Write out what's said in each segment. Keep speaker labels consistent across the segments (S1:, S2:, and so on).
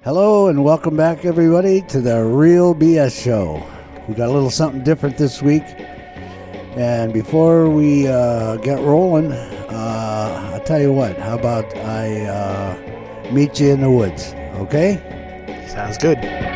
S1: Hello and welcome back, everybody, to the Real BS Show. We got a little something different this week. And before we get rolling, I'll tell you what, how about I meet you in the woods, okay?
S2: Sounds good.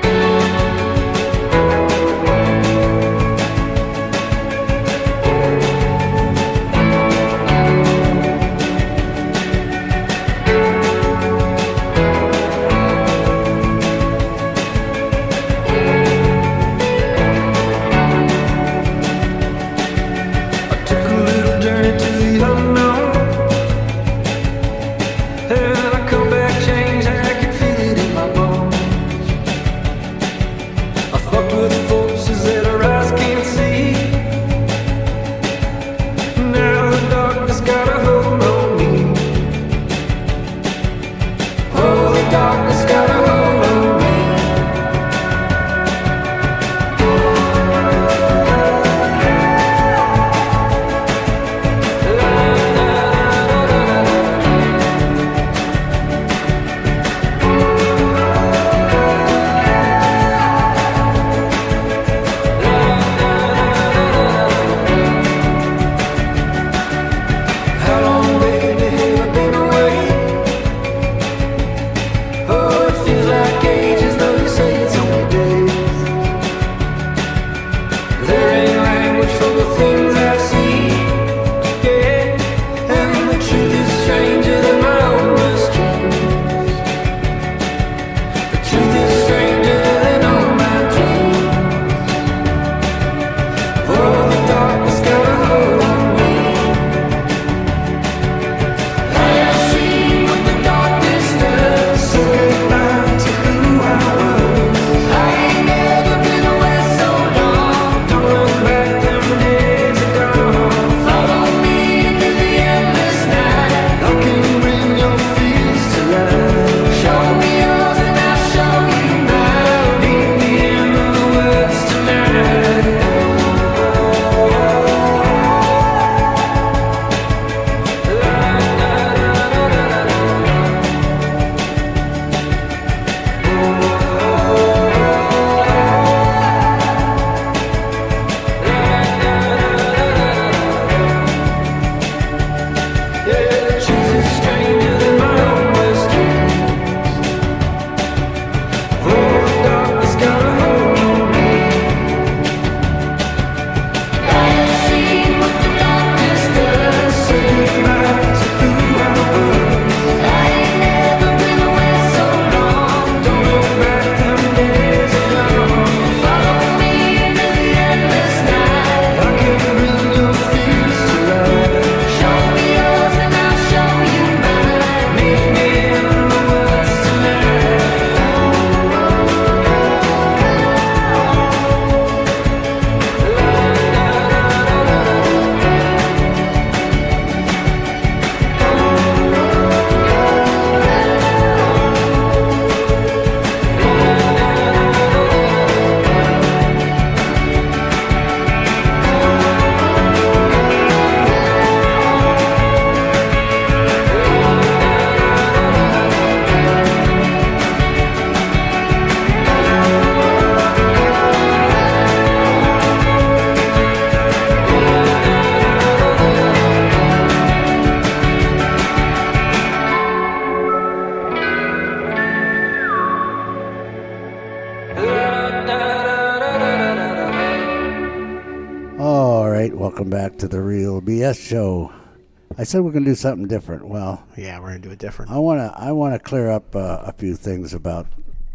S1: Welcome back to the Real BS Show. I said we're going to do something different. Well,
S2: yeah, we're going to do it different.
S1: I want to clear up a few things about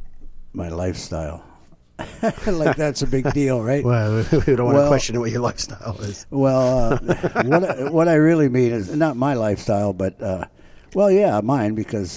S1: my lifestyle. Like that's a big deal, right?
S2: Well, we don't want to question what your lifestyle is.
S1: Well, what I really mean is not my lifestyle, but mine, because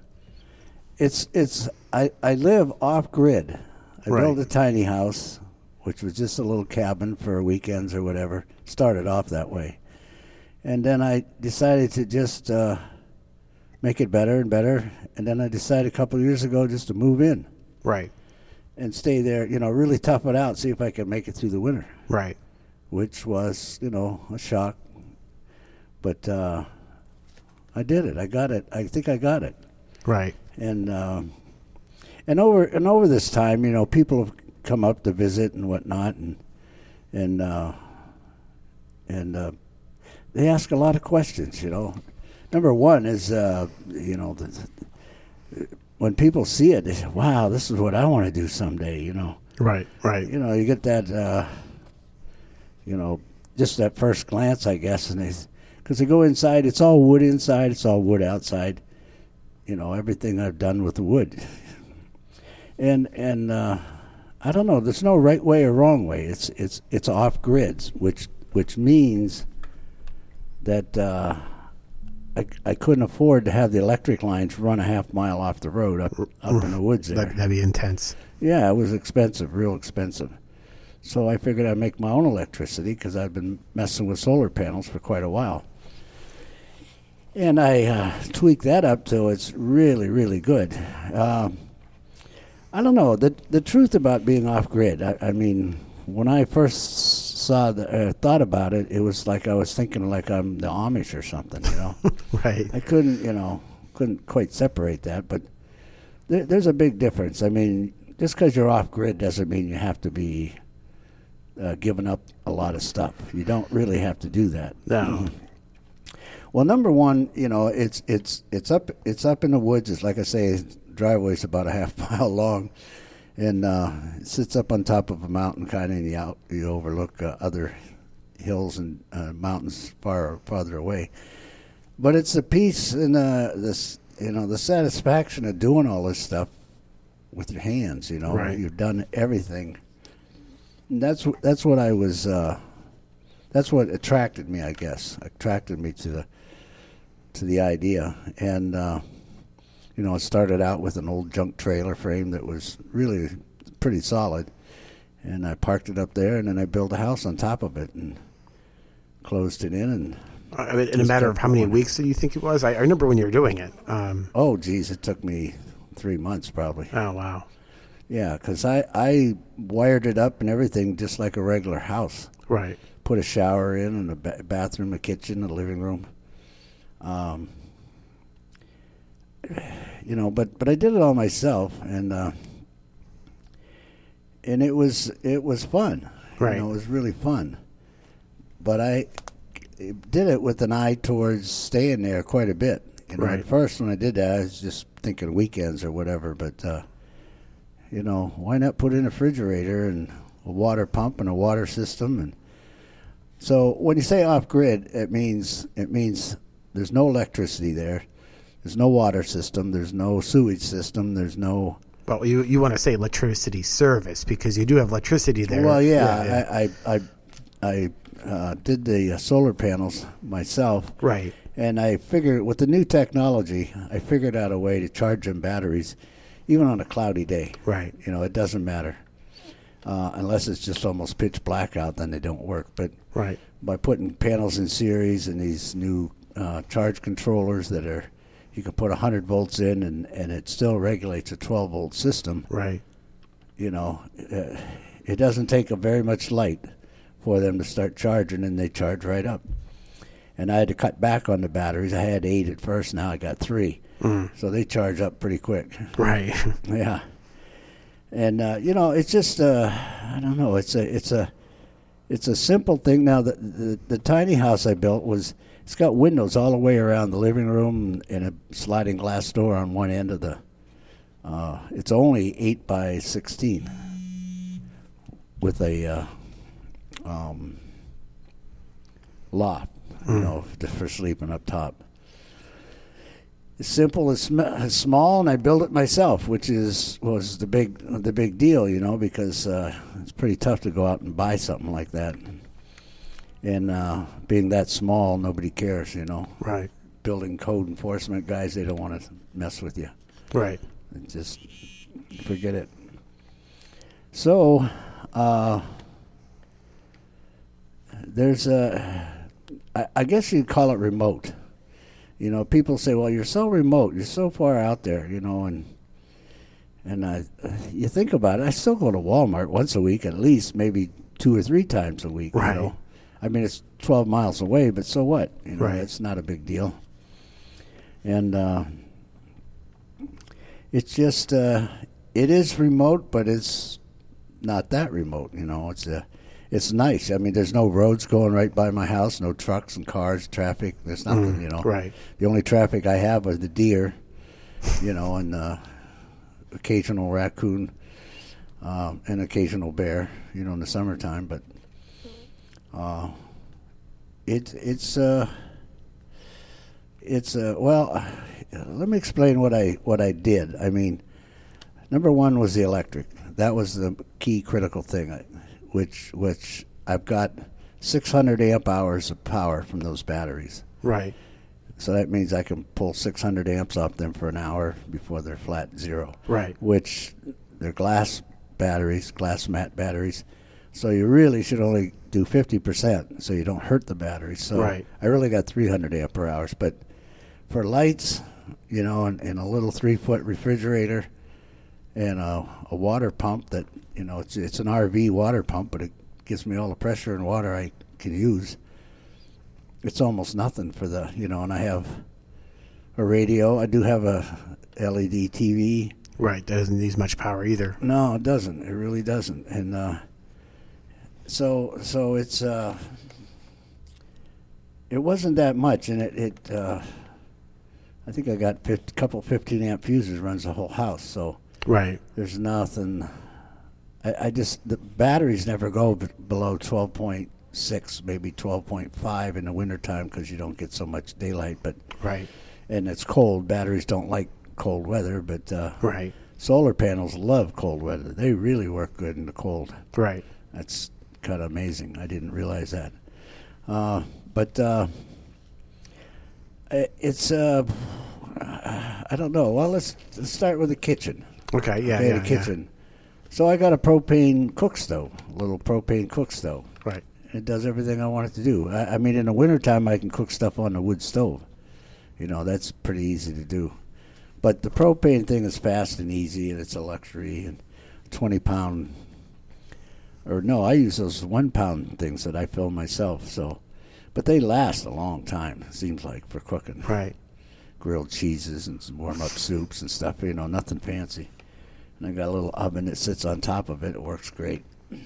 S1: I live off grid. I built a tiny house, which was just a little cabin for weekends or whatever. Started off that way. And then I decided to just make it better and better. And then I decided a couple of years ago just to move in.
S2: Right.
S1: And stay there, really tough it out, see if I could make it through the winter.
S2: Right.
S1: Which was, a shock. But I did it. I got it. I think I got it.
S2: Right.
S1: And And over this time, you know, people have come up to visit and whatnot, and they ask a lot of questions. You know, number one is you know, when people see it, they say, "Wow, this is what I want to do someday." You know,
S2: right.
S1: You know, you get that, you know, just that first glance, I guess, and because they go inside, it's all wood inside, it's all wood outside. You know, everything I've done with the wood, and I don't know. There's no right way or wrong way. It's off grids, which means that I couldn't afford to have the electric lines run a half mile off the road up in the woods there.
S2: That'd be intense.
S1: Yeah, it was expensive, real expensive. So I figured I'd make my own electricity because I've been messing with solar panels for quite a while. And I tweaked that up till it's really, really good. I don't know. The truth about being off-grid, I mean, when I first thought about it, it was like I was thinking like I'm the Amish or something, you know.
S2: Right.
S1: I couldn't quite separate that, but there's a big difference. I mean, just because you're off-grid doesn't mean you have to be giving up a lot of stuff. You don't really have to do that.
S2: No.
S1: Well, number one, you know, it's up in the woods. It's like I say, driveway's about a half mile long, and it sits up on top of a mountain, kind of. And you overlook other hills and mountains farther away. But it's the peace and the satisfaction of doing all this stuff with your hands. You know,
S2: right.
S1: You've done everything. And that's what I was. That's what attracted me, I guess. Attracted me to the idea, and you know, it started out with an old junk trailer frame that was really pretty solid, and I parked it up there, and then I built a house on top of it and closed it in. And
S2: I mean, in a matter of how many weeks do you think it was? I remember when you were doing it.
S1: Oh, geez, it took me 3 months probably.
S2: Oh, wow.
S1: Yeah, because I wired it up and everything just like a regular house.
S2: Right.
S1: Put a shower in and a bathroom, a kitchen, a living room. You know, but I did it all myself, and it was fun.
S2: Right.
S1: You know, it was really fun. But I did it with an eye towards staying there quite a bit. You know,
S2: right.
S1: At first when I did that, I was just thinking weekends or whatever. But you know, why not put in a refrigerator and a water pump and a water system? And so when you say off grid, it means there's no electricity there. There's no water system. There's no sewage system. There's no.
S2: Well, you want to say electricity service because you do have electricity there.
S1: Well, yeah. I did the solar panels myself.
S2: Right.
S1: And I figured with the new technology, I figured out a way to charge them batteries, even on a cloudy day.
S2: Right.
S1: You know, it doesn't matter. Unless it's just almost pitch black out, then they don't work. But
S2: right.
S1: By putting panels in series and these new charge controllers that are, you can put 100 volts in and it still regulates a 12-volt system.
S2: Right.
S1: You know, it doesn't take very much light for them to start charging, and they charge right up. And I had to cut back on the batteries. I had 8 at first. Now I got 3. So they charge up pretty quick.
S2: Right.
S1: Yeah. And you know, it's just I don't know. It's a simple thing. Now the tiny house I built it's got windows all the way around the living room and a sliding glass door on one end of the. It's only 8 by 16 with a loft, you know, for sleeping up top. It's simple, it's small, and I built it myself, which was the big deal, you know, because it's pretty tough to go out and buy something like that. And being that small, nobody cares, you know.
S2: Right.
S1: Building code enforcement guys, they don't want to mess with you.
S2: Right.
S1: Just forget it. So, there's I guess you'd call it remote. You know, people say, well, you're so remote, you're so far out there, you know, and you think about it, I still go to Walmart once a week, at least, maybe 2 or 3 times a week,
S2: right.
S1: You know. I mean, it's 12 miles away, but so what? You know,
S2: right.
S1: It's not a big deal. And it's just, it is remote, but it's not that remote. It's nice. I mean, there's no roads going right by my house, no trucks and cars, traffic. There's nothing.
S2: Right.
S1: The only traffic I have are the deer, and occasional raccoon, and occasional bear. In the summertime, but it's well. Let me explain what I did. I mean, number one was the electric. That was the key critical thing, which I've got 600 amp hours of power from those batteries.
S2: Right.
S1: So that means I can pull 600 amps off them for an hour before they're flat zero.
S2: Right.
S1: Which they're glass batteries, glass mat batteries. So you really should only do 50% so you don't hurt the battery. So
S2: right.
S1: I really got 300 ampere hours. But for lights, and a little 3-foot refrigerator and a water pump that, it's an RV water pump, but it gives me all the pressure and water I can use. It's almost nothing for the, and I have a radio. I do have a LED TV.
S2: Right. Doesn't use much power either.
S1: No, it doesn't. It really doesn't. And so it's it wasn't that much, and it I think I got a couple 15 amp fuses runs the whole house. So
S2: right.
S1: There's nothing. The batteries never go below 12.6, maybe 12.5 in the wintertime because you don't get so much daylight. But
S2: right.
S1: And it's cold. Batteries don't like cold weather, but
S2: right.
S1: Solar panels love cold weather. They really work good in the cold.
S2: Right.
S1: That's kind of amazing. I didn't realize that. But it's I don't know. Well, let's start with the kitchen.
S2: Okay. Yeah.
S1: The kitchen. So I got a propane cook stove, a little propane cook stove.
S2: Right.
S1: It does everything I want it to do. I mean, in the wintertime, I can cook stuff on the wood stove. That's pretty easy to do. But the propane thing is fast and easy, and it's a luxury. And 20-pound, or no, I use those 1-pound things that I fill myself. So, but they last a long time. It seems like for cooking.
S2: Right.
S1: Grilled cheeses and some warm-up soups and stuff. Nothing fancy. And I got a little oven that sits on top of it. It works great.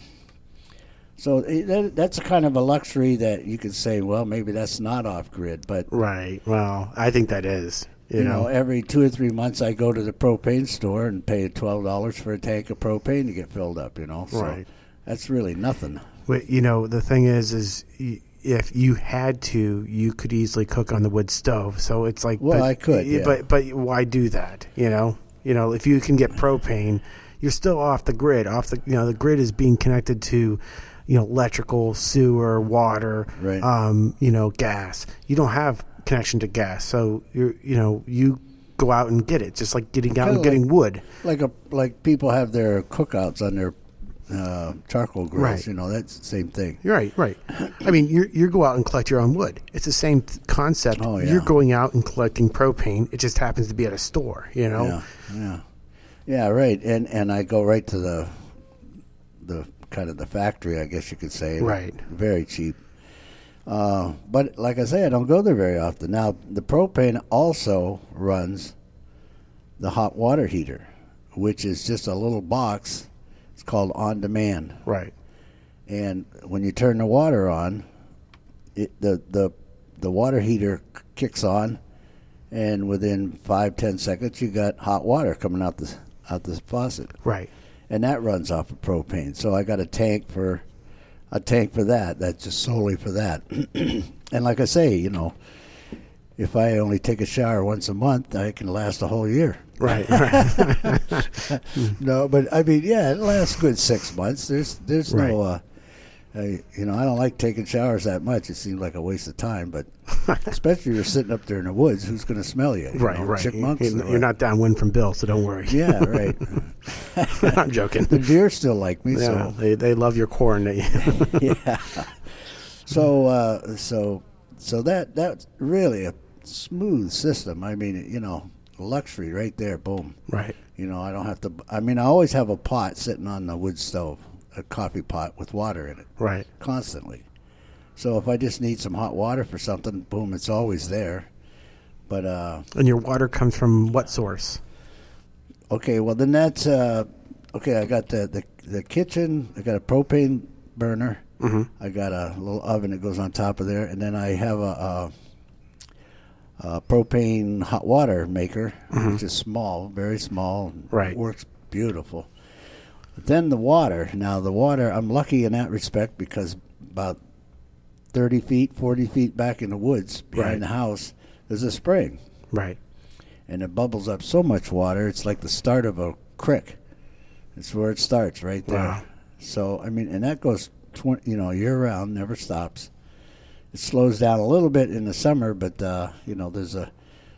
S1: So that's a kind of a luxury that you could say, well, maybe that's not off-grid, but
S2: right. Well, I think that is. You know,
S1: every 2 or 3 months I go to the propane store and pay $12 for a tank of propane to get filled up. So
S2: right.
S1: That's really nothing.
S2: But, the thing is if you had to, you could easily cook on the wood stove. So it's like,
S1: well, I could, yeah.
S2: But why do that? If you can get propane, you're still off the grid. The grid is being connected to, electrical, sewer, water,
S1: right.
S2: Gas. You don't have connection to gas, so you go out and get it, just like getting out and getting wood.
S1: Like people have their cookouts on their charcoal grills.
S2: Right.
S1: That's the same thing.
S2: Right. I mean, you go out and collect your own wood. It's the same concept.
S1: Oh, yeah.
S2: You're going out and collecting propane. It just happens to be at a store.
S1: Yeah, right. And I go right to the kind of the factory, I guess you could say.
S2: Right.
S1: Very cheap. But like I say, I don't go there very often. Now, the propane also runs the hot water heater, which is just a little box. It's called On Demand.
S2: Right.
S1: And when you turn the water on, the water heater kicks on, and within 5-10 seconds, you got hot water coming out the faucet.
S2: Right.
S1: And that runs off of propane. So I got a tank for that. That's just solely for that. And like I say, if I only take a shower once a month, I can last a whole year.
S2: Right.
S1: No, but I mean, yeah, it lasts a good 6 months. There's
S2: right.
S1: no, I don't like taking showers that much. It seems like a waste of time, but especially if you're sitting up there in the woods, who's going to smell you?
S2: Right.
S1: Chipmunks?
S2: You're not downwind from Bill, so don't worry.
S1: Yeah, right.
S2: I'm joking.
S1: The deer still like me,
S2: yeah,
S1: so
S2: they love your corn.
S1: Yeah. So that's really a smooth system. I mean, luxury right there. Boom.
S2: Right.
S1: I don't have to. I mean, I always have a pot sitting on the wood stove, a coffee pot with water in it.
S2: Right.
S1: Constantly. So if I just need some hot water for something, boom, it's always there. But
S2: and your water comes from what source?
S1: Okay, well then that's okay. I got the kitchen. I got a propane burner. I got a little oven that goes on top of there, and then I have a propane hot water maker, which is small, very small.
S2: Right.
S1: Works beautiful. But then the water. Now the water, I'm lucky in that respect because about 30 feet, 40 feet back in the woods behind the house, there's a spring.
S2: Right.
S1: And it bubbles up so much water, it's like the start of a creek. It's where it starts, right there.
S2: Wow.
S1: So, I mean, and that goes, year-round, never stops. It slows down a little bit in the summer, but, there's a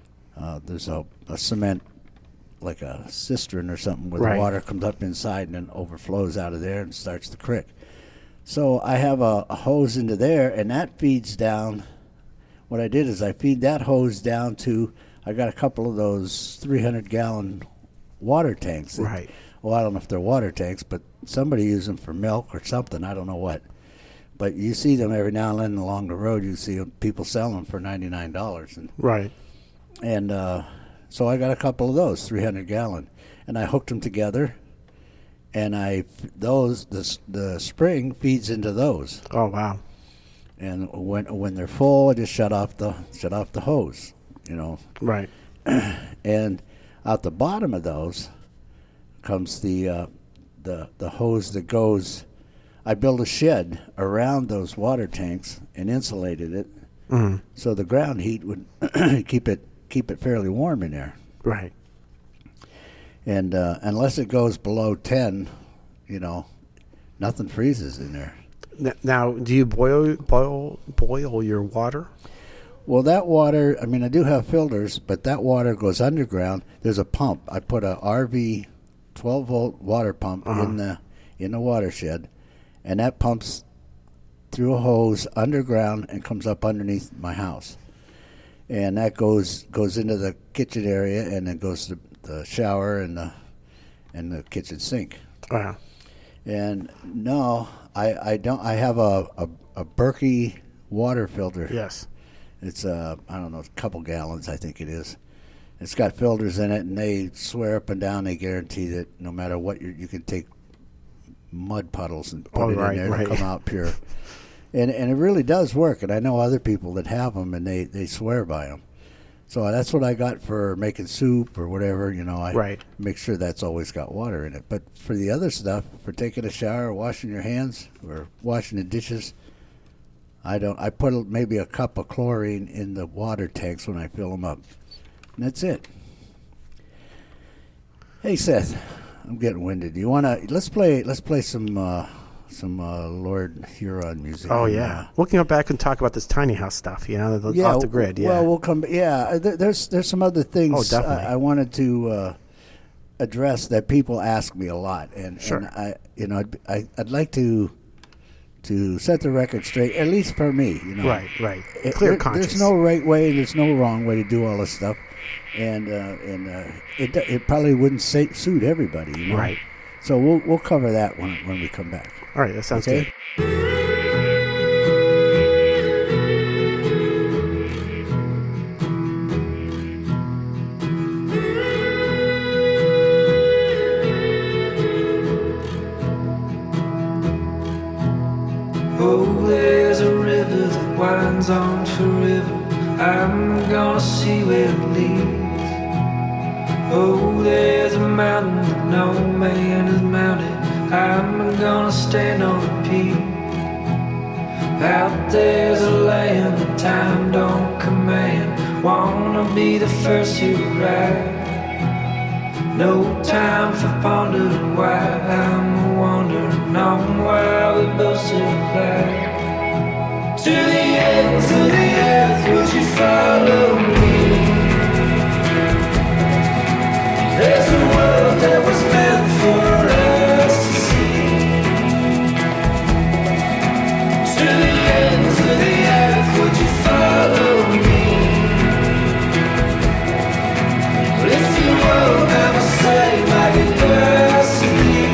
S1: cement, like a cistern or something, where the water comes up inside and then overflows out of there and starts the creek. So I have a hose into there, and that feeds down. What I did is I feed that hose down to, I got a couple of those 300-gallon water tanks.
S2: Right.
S1: Well, I don't know if they're water tanks, but somebody uses them for milk or something. I don't know what. But you see them every now and then along the road. You see people selling them for $99.
S2: Right.
S1: And so I got a couple of those, 300-gallon. And I hooked them together. And the spring feeds into those.
S2: Oh, wow.
S1: And when they're full, I just shut off the hose,
S2: Right.
S1: And out the bottom of those comes the hose that goes. I built a shed around those water tanks and insulated it, so the ground heat would keep it fairly warm in there.
S2: Right.
S1: And unless it goes below 10, nothing freezes in there.
S2: Now, do you boil your water?
S1: Well, that water, I mean, I do have filters, but that water goes underground. There's a pump. I put a RV 12-volt water pump in the watershed, and that pumps through a hose underground and comes up underneath my house. And that goes into the kitchen area and then goes to the shower and the kitchen sink.
S2: Wow.
S1: And no, I don't. I have a Berkey water filter.
S2: Yes.
S1: It's I don't know, a couple gallons, I think it is. It's got filters in it, and they swear up and down they guarantee that no matter what you can take mud puddles and put it in there to come out pure. And it really does work. And I know other people that have them, and they swear by them. So that's what I got for making soup or whatever. I make sure that's always got water in it. But for the other stuff, for taking a shower, washing your hands, or washing the dishes, I don't. I put maybe a cup of chlorine in the water tanks when I fill them up, and that's it. Hey Seth, I'm getting winded. Do you wanna let's play some Lord Huron music?
S2: Oh yeah, we'll come back and talk about this tiny house stuff. Off the grid. Yeah.
S1: Well, we'll come. Yeah, there's some other things.
S2: Oh, definitely.
S1: I wanted to address that people ask me a lot, and
S2: sure.
S1: And I'd like to set the record straight, at least for me.
S2: Right. Clear conscience.
S1: There's no right way, there's no wrong way to do all this stuff, and it probably wouldn't suit everybody.
S2: Right.
S1: So we'll cover that when we come back.
S2: All right, that sounds good.
S3: Oh, there's a river that winds on forever. I'm gonna see where it leads. Oh, there's a mountain that no man has mounted. I'm gonna stand on the peak. Out there's a land that time don't command. Wanna be the first to arrive. No time for pondering why I'm wandering on while we both still alive. To the ends of the earth, would you follow me? There's a world that was meant for us to see. To the ends of the earth, would you follow me? Well, if you won't, I will say my goodbyes to you.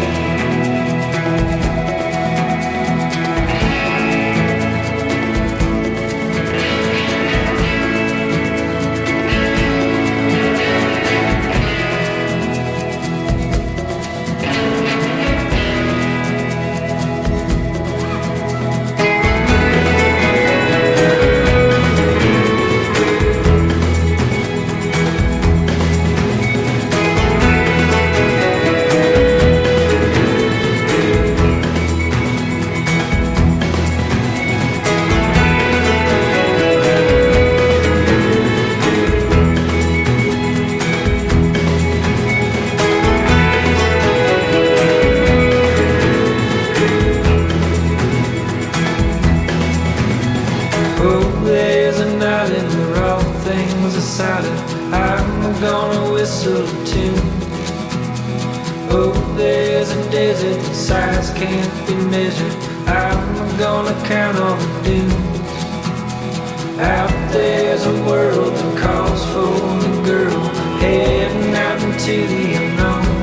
S3: Oh, there's a desert that size can't be measured. I'm gonna count all the dunes. Out there's a world that calls for the girl, heading out into the unknown.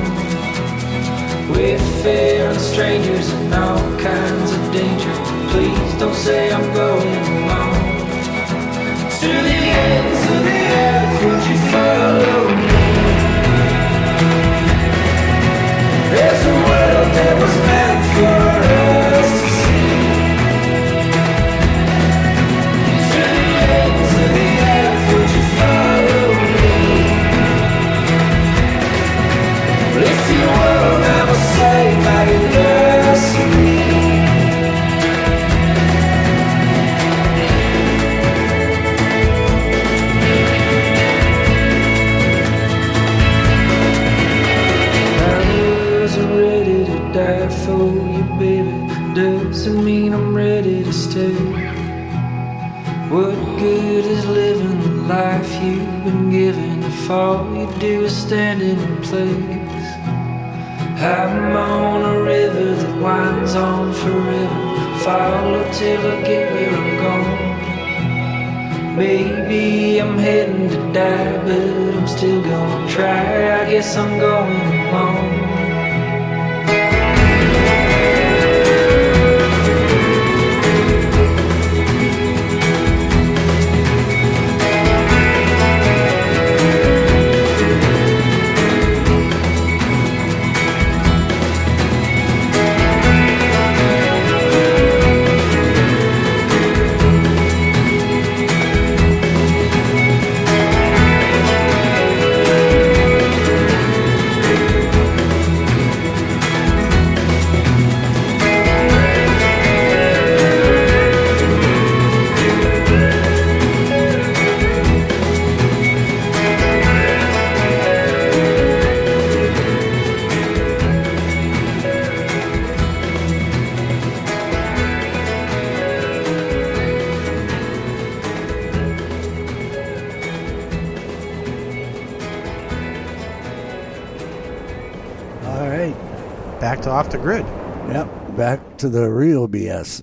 S3: Wayfaring strangers and all kinds of danger. Please don't say I'm going alone. To the ends of the earth, would you follow me? There's a world that was meant for us to see. To the ends of the earth, would you follow me? Well, if you won't, I will say my mercy. Die for you, baby. Doesn't mean I'm ready to stay. What good is living the life you've been given if all you do is stand in place? I'm on a river that winds on forever. Follow till I get where I'm going. Maybe I'm heading to die, but I'm still gonna try. I guess I'm going alone.
S2: Back to Off the Grid.
S1: Yep, back to the real BS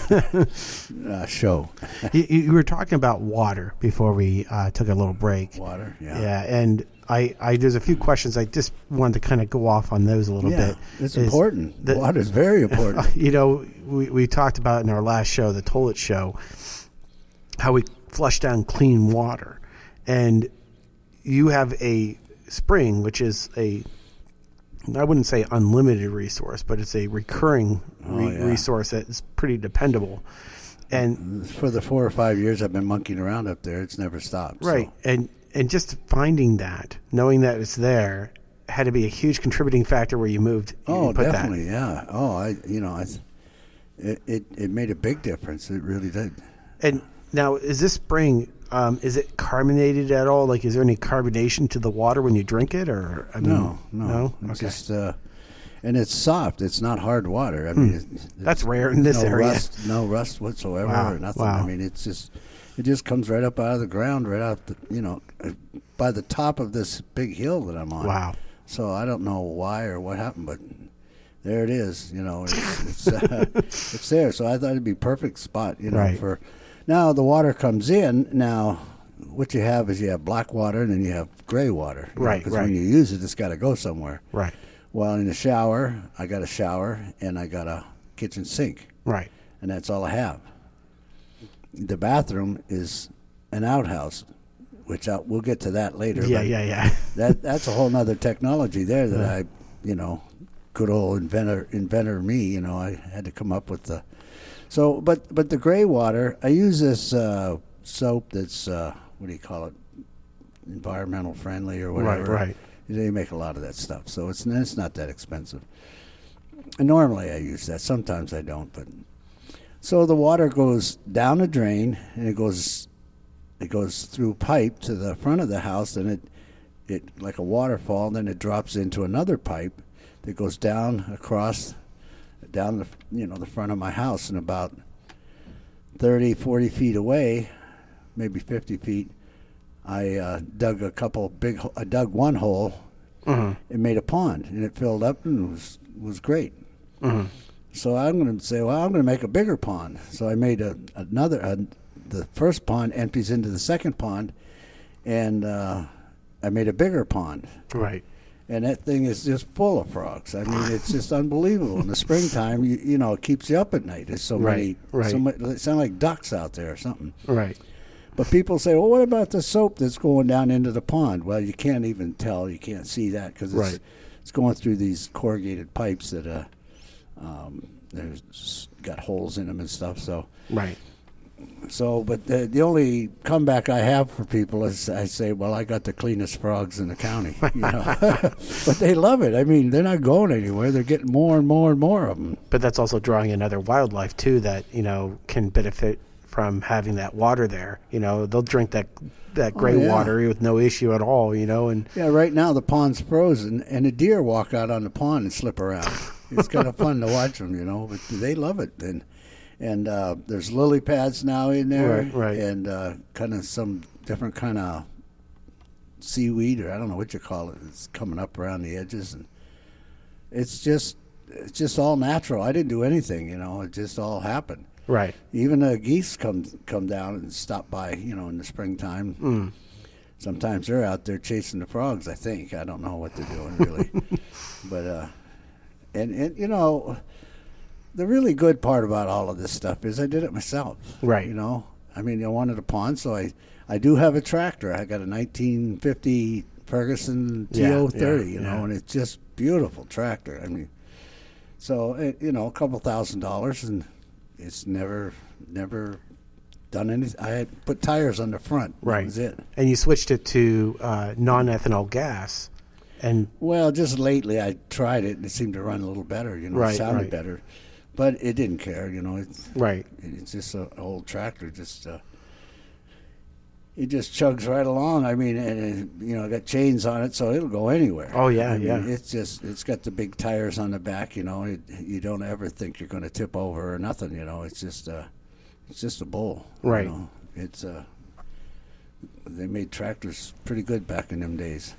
S1: show.
S2: You were talking about water before we took a little break.
S1: Water, yeah.
S2: Yeah, and I there's a few questions I just wanted to kind of go off on those a little bit.
S1: It's important. Water is very important.
S2: You know, we talked about in our last show, the toilet show, how we flush down clean water. And you have a spring, which is I wouldn't say unlimited resource, but it's a recurring resource that is pretty dependable. And
S1: for the 4 or 5 years I've been monkeying around up there, it's never stopped.
S2: Right.
S1: So.
S2: And just finding that, knowing that it's there, had to be a huge contributing factor where you moved.
S1: Oh, definitely, yeah. Oh, it made a big difference. It really did.
S2: And now, is this spring? Is it carbonated at all? Like, is there any carbonation to the water when you drink it, or
S1: no?
S2: Okay.
S1: It's just and it's soft. It's not hard water. I mean,
S2: that's rare in this area.
S1: No rust whatsoever.
S2: Wow.
S1: Or nothing.
S2: Wow.
S1: I mean, it just comes right up out of the ground, right out by the top of this big hill that I'm on.
S2: Wow.
S1: So I don't know why or what happened, but there it is. It's there. So I thought it'd be perfect spot.
S2: Right.
S1: For. Now the water comes in. Now what you have is you have black water and then you have gray water.
S2: Right.
S1: Because when you use it, it's got to go somewhere.
S2: Right.
S1: Well, in the shower, I got a shower and I got a kitchen sink.
S2: Right.
S1: And that's all I have. The bathroom is an outhouse, which we'll get to that later.
S2: Yeah.
S1: That's a whole nother technology there that good old inventor me. I had to come up with the. So, but the gray water, I use this soap that's what do you call it, environmental friendly or whatever.
S2: Right.
S1: They make a lot of that stuff, so it's not that expensive. And normally I use that. Sometimes I don't, but so the water goes down a drain and it goes through a pipe to the front of the house, and it like a waterfall. And then it drops into another pipe that goes down the front of my house, and about 30, 40 feet away, maybe 50 feet, I dug one hole it made a pond, and it filled up and was great. So I'm going to say, well, I'm going to make a bigger pond. So I made the first pond empties into the second pond, and I made a bigger pond.
S2: Right.
S1: And that thing is just full of frogs. I mean, it's just unbelievable. In the springtime, you know, it keeps you up at night. There's so many. It sound like ducks out there or something.
S2: Right.
S1: But people say, well, what about the soap that's going down into the pond? Well, you can't even tell. You can't see that because it's going through these corrugated pipes that there's got holes in them and stuff. So
S2: right.
S1: So, but the only comeback I have for people is I say, well, I got the cleanest frogs in the county, you know. But they love it. I mean, they're not going anywhere. They're getting more and more and more of them.
S2: But that's also drawing in other wildlife, too, that, you know, can benefit from having that water there. You know, they'll drink that gray water with no issue at all, you know. And
S1: yeah, right now the pond's frozen, and the deer walk out on the pond and slip around. It's kind of fun to watch them, you know, but they love it. And there's lily pads now in there,
S2: right.
S1: And kind of some different kind of seaweed, or I don't know what you call it. It's coming up around the edges, and it's just all natural. I didn't do anything, you know. It just all happened.
S2: Right.
S1: Even the geese come down and stop by, you know, in the springtime. Sometimes they're out there chasing the frogs. I think I don't know what they're doing really, but and you know. The really good part about all of this stuff is I did it myself.
S2: Right.
S1: You know, I mean, I wanted a pond, so I do have a tractor. I got a 1950 Ferguson TO30, you know, and it's just beautiful tractor. I mean, so, you know, a couple $1,000, and it's never done anything. I had put tires on the front.
S2: Right.
S1: That was it.
S2: And you switched it to non-ethanol gas. And
S1: well, just lately I tried it, and it seemed to run a little better, you know, it sounded better. But it didn't care, you know. It's just an old tractor. It just chugs right along. I mean, and you know, got chains on it, so it'll go anywhere.
S2: Oh yeah,
S1: I mean, it's got the big tires on the back. You know, you don't ever think you're going to tip over or nothing. You know, it's just a bull.
S2: Right.
S1: You know? It's they made tractors pretty good back in them days.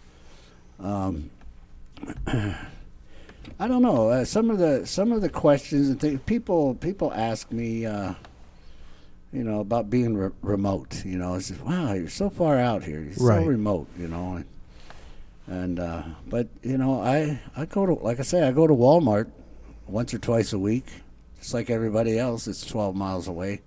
S1: I don't know. Some of the questions and things people ask me, you know, about being remote. You know, it's just, wow, you're so far out here. You're so remote. You know, and but you know, I go to, like I say, I go to Walmart once or twice a week, just like everybody else. It's 12 miles away.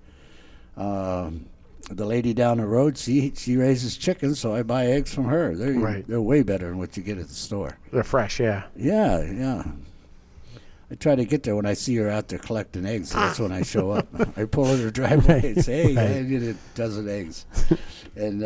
S1: The lady down the road, she raises chickens, so I buy eggs from her. They're way better than what you get at the store.
S2: They're fresh, yeah.
S1: Yeah. I try to get there when I see her out there collecting eggs. That's when I show up. I pull in her driveway and say, hey, I need a dozen eggs. And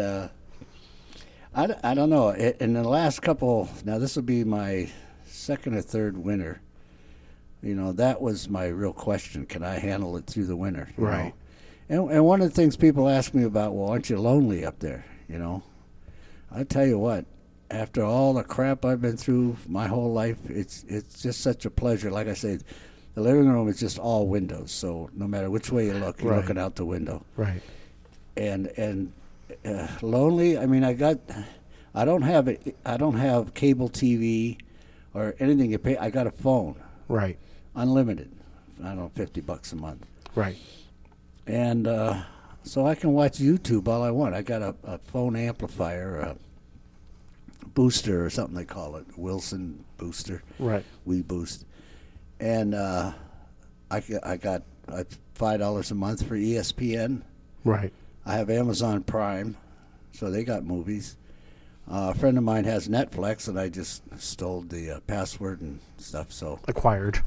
S1: I don't know. In the last couple, now this will be my second or third winter, you know, that was my real question. Can I handle it through the winter? You know? And one of the things people ask me about, well, aren't you lonely up there? You know, I tell you what, after all the crap I've been through my whole life, it's just such a pleasure. Like I say, the living room is just all windows, so no matter which way you look, you're looking out the window.
S2: Right.
S1: And lonely. I mean, I don't have cable TV or anything you pay. I got a phone.
S2: Right.
S1: Unlimited. I don't know, $50 a month.
S2: Right.
S1: And so I can watch YouTube all I want. I got a phone amplifier, a booster or something they call it, Wilson booster.
S2: Right.
S1: WeBoost. And I got $5 a month for ESPN.
S2: Right.
S1: I have Amazon Prime, so they got movies. A friend of mine has Netflix, and I just stole the password and stuff. So
S2: acquired.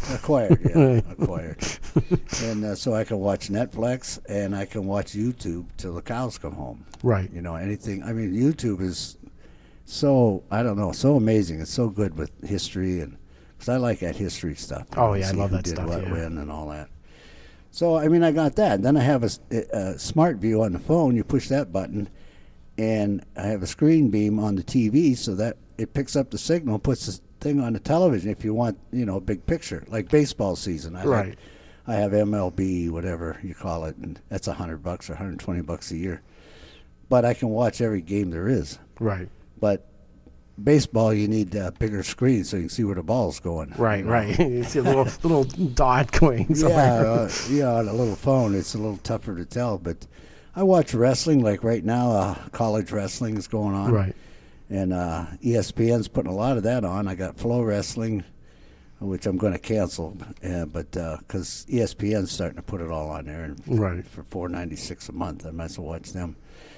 S1: And so I can watch Netflix, and I can watch YouTube till the cows come home.
S2: Right.
S1: You know, anything. I mean, YouTube is so, I don't know, so amazing. It's so good with history, and because I like that history stuff.
S2: Oh yeah, I love that stuff.
S1: What, when, and all that. So I mean, I got that. Then I have a Smart View on the phone. You push that button. And I have a screen beam on the TV so that it picks up the signal and puts the thing on the television if you want, you know, a big picture, like baseball season. I have MLB, whatever you call it, and that's $100 or $120 a year. But I can watch every game there is.
S2: Right.
S1: But baseball, you need a bigger screen so you can see where the ball's going.
S2: Right, right. You see a little dot going somewhere.
S1: Yeah, on a little phone, it's a little tougher to tell. But I watch wrestling, like right now, college wrestling is going on.
S2: Right.
S1: And ESPN's putting a lot of that on. I got Flow Wrestling, which I'm going to cancel, but because ESPN's starting to put it all on there, and
S2: Right.
S1: for $4.96 a month, I might as well watch them.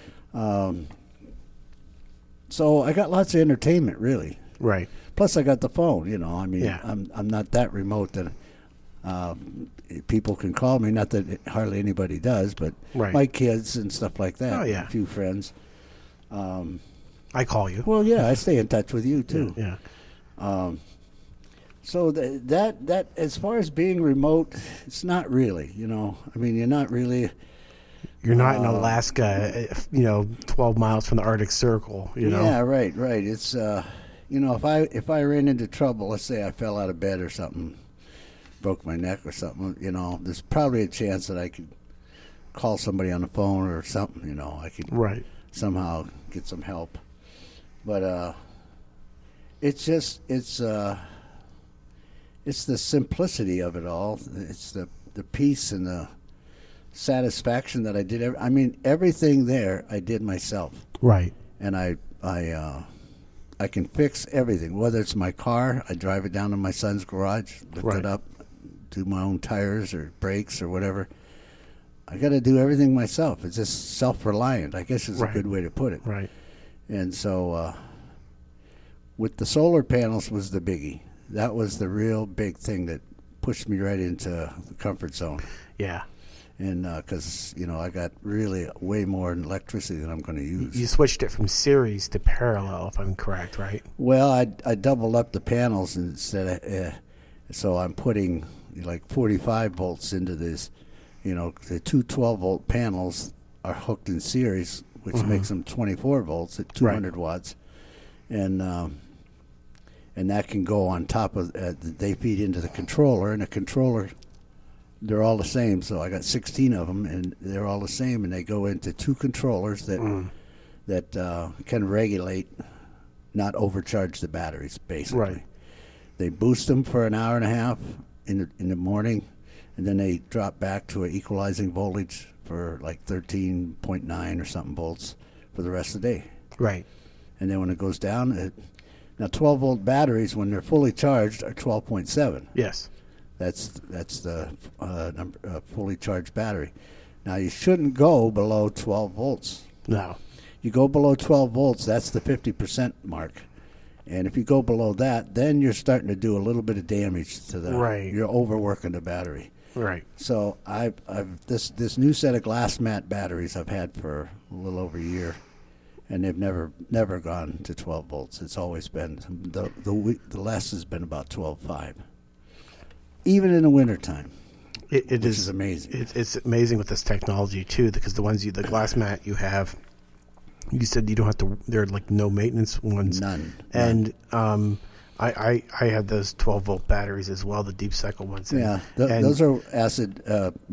S1: So I got lots of entertainment, really.
S2: Right.
S1: Plus, I got the phone. You know, I mean,
S2: Yeah.
S1: I'm not that remote that people can call me. Not that hardly anybody does, but
S2: Right.
S1: my kids and stuff like that.
S2: Oh, yeah.
S1: A few friends.
S2: I call you.
S1: Well, yeah, I stay in touch with you too.
S2: Yeah.
S1: So that as far as being remote, it's not really. You know, I mean, you're not really.
S2: You're not in Alaska, 12 miles from the Arctic Circle, you know?
S1: Yeah, right. It's, if I ran into trouble, let's say I fell out of bed or something, broke my neck or something, there's probably a chance that I could call somebody on the phone or something, I could
S2: Right.
S1: somehow get some help. But it's the simplicity of it all. It's the peace and the satisfaction that I did. Everything there I did myself.
S2: Right.
S1: And I can fix everything. Whether it's my car, I drive it down to my son's garage, lift it up, do my own tires or brakes or whatever. I got to do everything myself. It's just self-reliant, I guess is a good way to put it.
S2: Right.
S1: And so with the solar panels was the biggie. That was the real big thing that pushed me right into the comfort zone.
S2: Yeah.
S1: And because, I got really way more electricity than I'm going to use.
S2: You switched it from series to parallel, if I'm correct, right?
S1: Well, I doubled up the panels instead of, so I'm putting like 45 volts into this. The two 12-volt panels are hooked in series, which makes them 24 volts at 200 watts. And that can go on top of, they feed into the controller, and the controller, they're all the same. So I got 16 of them, and they're all the same, and they go into two controllers that can regulate, not overcharge the batteries, basically.
S2: Right.
S1: They boost them for an hour and a half in the morning, and then they drop back to an equalizing voltage for like 13.9 or something volts for the rest of the day.
S2: Right.
S1: And then when it goes down, now 12-volt batteries, when they're fully charged, are 12.7.
S2: Yes.
S1: That's the fully charged battery. Now, you shouldn't go below 12 volts.
S2: No.
S1: You go below 12 volts, that's the 50% mark. And if you go below that, then you're starting to do a little bit of damage to the.
S2: Right.
S1: You're overworking the battery.
S2: Right.
S1: So I've this new set of glass mat batteries I've had for a little over a year, and they've never gone to 12 volts. It's always been the less has been about 12.5. Even in the wintertime.
S2: It
S1: is amazing.
S2: It's amazing with this technology too, because the glass mat you have, you said you don't have to. They're like no maintenance ones.
S1: None.
S2: And I have those 12-volt batteries as well, the deep cycle ones.
S1: Yeah, those are acid,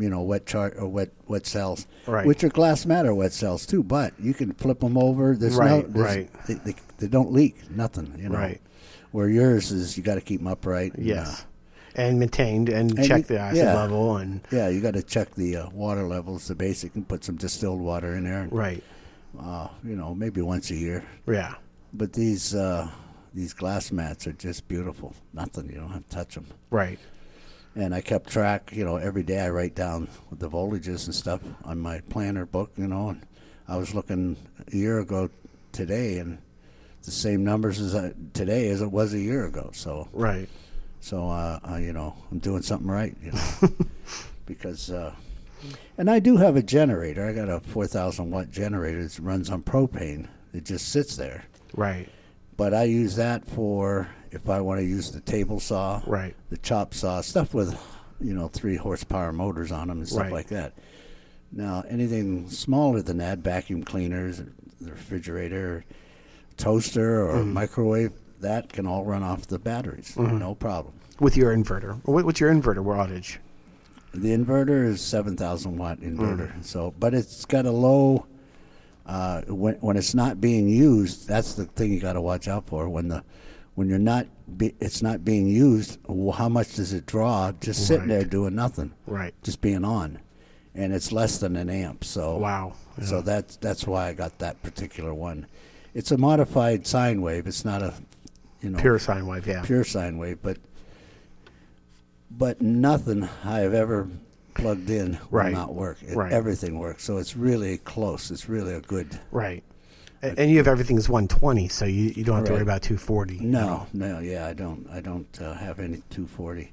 S1: wet cells,
S2: right?
S1: Which are glass matter wet cells too. But you can flip them over.
S2: Right.
S1: They don't leak. Nothing.
S2: Right.
S1: Where yours is, you got to keep them upright.
S2: Yes. And maintained and check the acid level and
S1: you got to check the water levels, the basic, and put some distilled water in there.
S2: Right.
S1: Maybe once a year.
S2: Yeah.
S1: But these glass mats are just beautiful. Nothing, you don't have to touch them.
S2: Right.
S1: And I kept track. Every day I write down the voltages and stuff on my planner book. And I was looking a year ago today, and the same numbers today as it was a year ago. So.
S2: Right.
S1: So, I'm doing something right, because, and I do have a generator. I got a 4,000-watt generator that runs on propane. It just sits there.
S2: Right.
S1: But I use that for if I want to use the table saw,
S2: right,
S1: the chop saw, stuff with, 3 horsepower motors on them and stuff like that. Now, anything smaller than that, vacuum cleaners, the refrigerator, toaster, or microwave, that can all run off the batteries, no problem.
S2: With your inverter, what's your inverter wattage?
S1: The inverter is 7,000 watt inverter. So, but it's got a low When it's not being used, that's the thing you got to watch out for. When it's not being used, how much does it draw? Just sitting there doing nothing, just being on, and it's less than an amp. So
S2: wow. Yeah.
S1: So that's why I got that particular one. It's a modified sine wave. It's not a
S2: pure sine wave. Yeah,
S1: pure sine wave, but nothing I have ever plugged in will not work. Everything works. So it's really close. It's really a good.
S2: Right. And you have everything's 120, so you don't have to worry about 240.
S1: No, yeah, I don't have any 240.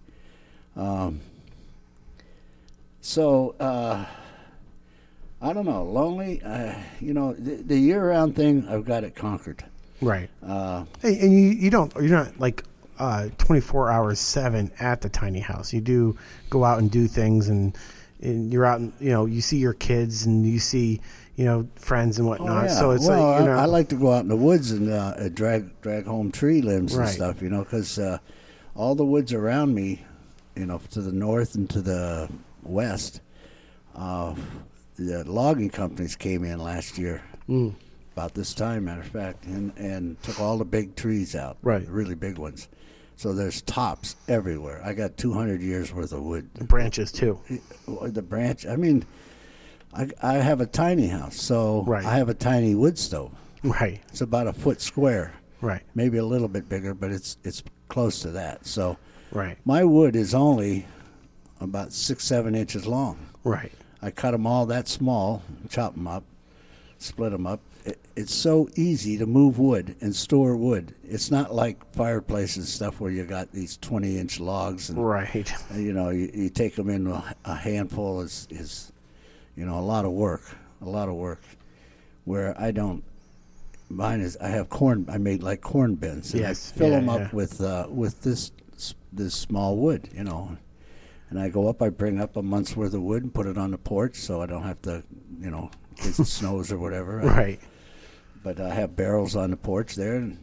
S1: I don't know. Lonely, the year-round thing, I've got it conquered.
S2: Right. And you're not like 24 hours 7 at the tiny house. You do go out and do things, and you're out and you see your kids and you see friends and whatnot.
S1: Oh, yeah.
S2: So it's
S1: I like to go out in the woods and drag home tree limbs and stuff. Because all the woods around me, to the north and to the west, the logging companies came in last year. About this time, matter of fact, and took all the big trees out, the really big ones. So there's tops everywhere. I got 200 years worth of wood.
S2: Branches too.
S1: The branch. I mean, I have a tiny house, so I have a tiny wood stove.
S2: Right.
S1: It's about a foot square.
S2: Right.
S1: Maybe a little bit bigger, but it's close to that. So
S2: my
S1: wood is only about 6-7 inches long.
S2: Right.
S1: I cut them all that small, chop them up, split them up. It's so easy to move wood and store wood. It's not like fireplaces and stuff where you got these 20-inch logs. And, you take them in a handful is a lot of work. Where I don't. Mine is I have corn. I made like corn bins. And I fill them up with this small wood. And I go up. I bring up a month's worth of wood and put it on the porch, so I don't have to. In case it snows or whatever.
S2: Right.
S1: But I have barrels on the porch there, and,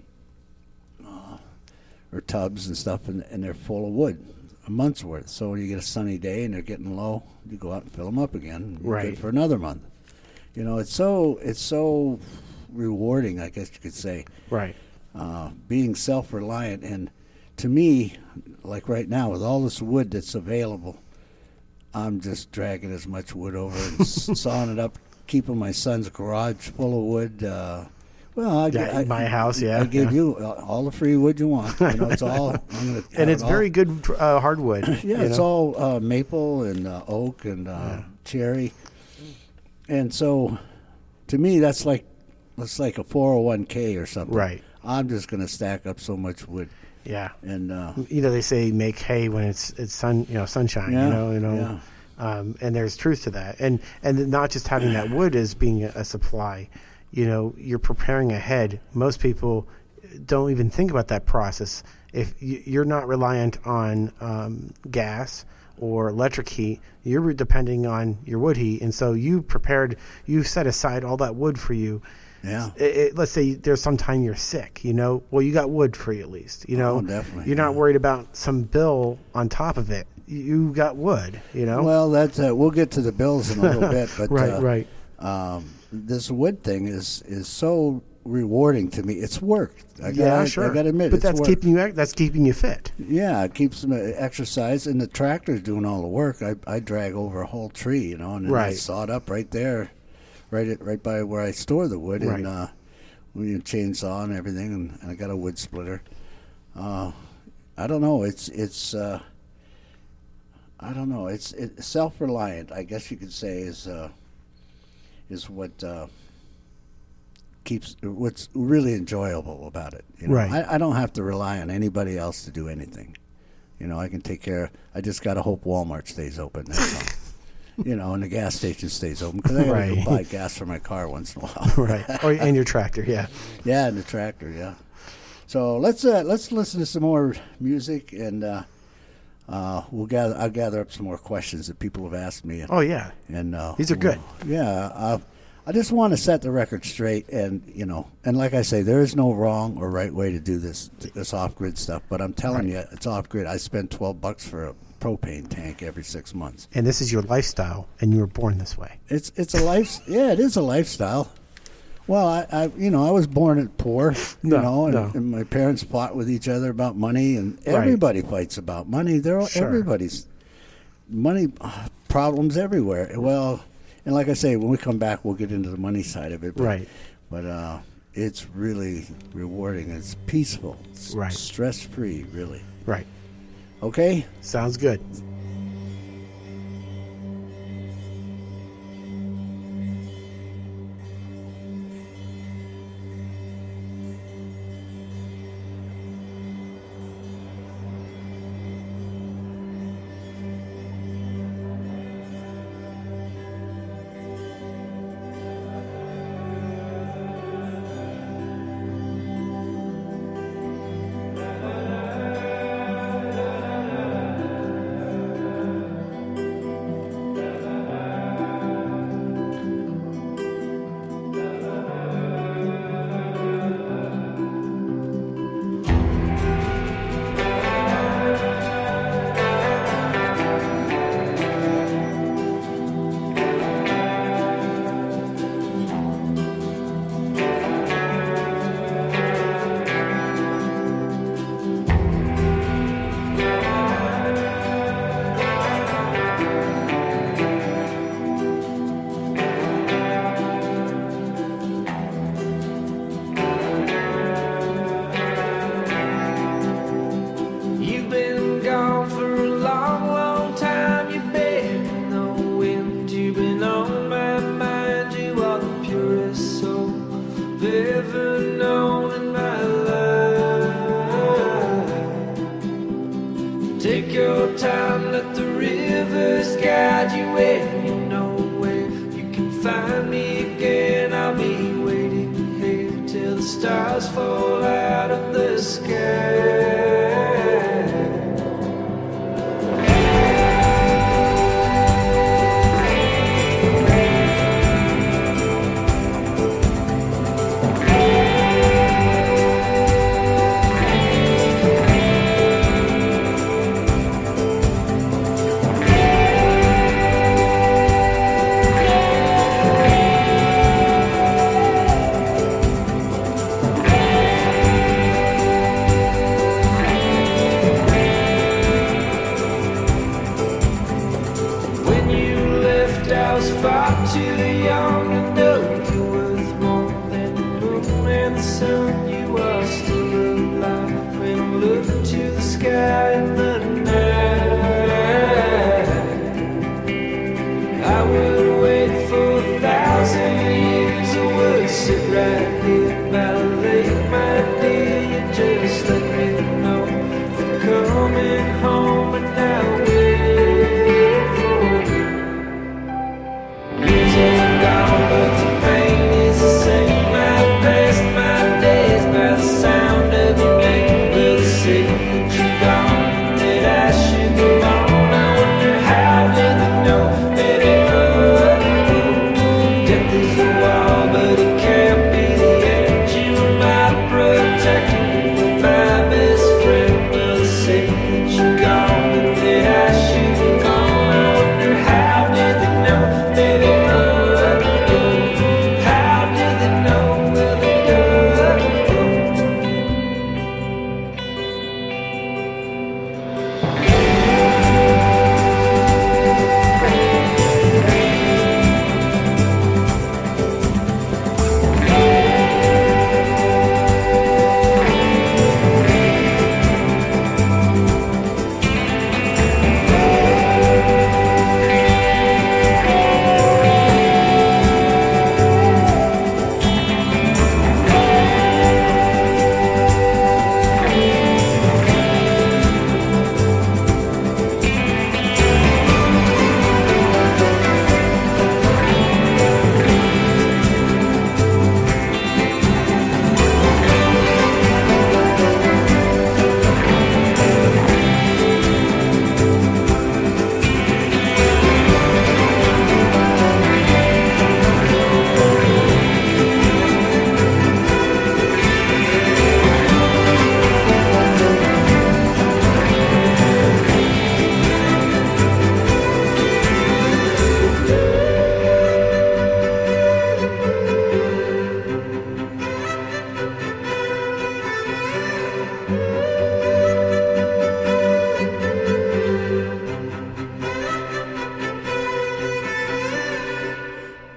S1: or tubs and stuff, and they're full of wood, a month's worth. So when you get a sunny day and they're getting low, you go out and fill them up again. You're good for another month. It's so rewarding, I guess you could say.
S2: Right.
S1: Being self-reliant, and to me, like right now, with all this wood that's available, I'm just dragging as much wood over and sawing it up, keeping my son's garage full of wood.
S2: My house,
S1: I give you all the free wood you want. It's all.
S2: And it's very good hardwood.
S1: It's all maple and oak and cherry. And so, to me, that's like a 401k or something.
S2: Right.
S1: I'm just going to stack up so much wood.
S2: Yeah.
S1: And
S2: they say make hay when it's sunshine.
S1: Yeah.
S2: And there's truth to that. And not just having that wood as being a supply. You're preparing ahead. Most people don't even think about that process. If you're not reliant on gas or electric heat, you're depending on your wood heat. And so you set aside all that wood for you.
S1: Yeah.
S2: Let's say there's some time you're sick, well, you got wood free at least,
S1: Oh, definitely.
S2: You're not worried about some bill on top of it. You got wood,
S1: Well, that's we'll get to the bills in a little bit, but
S2: right.
S1: This wood thing is so rewarding to me. It's work.
S2: Sure.
S1: I got to admit,
S2: but
S1: it's
S2: that's keeping you fit.
S1: Yeah, it keeps them exercise, and the tractor's doing all the work. I drag over a whole tree, and then I saw it up right there, right by where I store the wood, and we chainsaw and everything, and I got a wood splitter. I don't know. It's self-reliant, I guess you could say, is what what's really enjoyable about it. I don't have to rely on anybody else to do anything. I can take care. I just got to hope Walmart stays open. That's all. And the gas station stays open because I got to go buy gas for my car once in a while.
S2: Right. And your tractor, yeah.
S1: Yeah, and the tractor, yeah. So let's listen to some more music, and I'll gather up some more questions that people have asked me.
S2: Oh yeah,
S1: and
S2: these are good.
S1: I just want to set the record straight, and and like I say, there is no wrong or right way to do this off-grid stuff. But I'm telling you, it's off-grid. I spend $12 for a propane tank every 6 months.
S2: And this is your lifestyle, and you were born this way.
S1: It's a life. Yeah, it is a lifestyle. Well, I was born poor,
S2: No.
S1: and my parents fought with each other about money, and everybody fights about money. Everybody's money problems everywhere. Well, and like I say, when we come back, we'll get into the money side of it. But it's really rewarding. It's peaceful. It's stress-free, really.
S2: Right.
S1: Okay?
S2: Sounds good.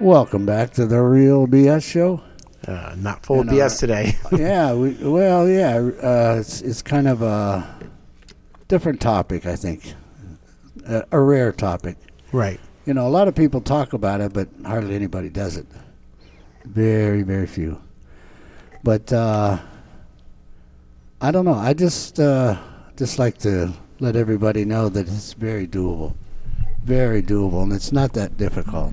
S1: Welcome back to the Real BS Show.
S2: Not full of BS today.
S1: It's kind of a different topic, I think. A rare topic.
S2: Right.
S1: A lot of people talk about it, but hardly anybody does it. Very, very few. But I don't know. I just like to let everybody know that it's very doable. Very doable, and it's not that difficult.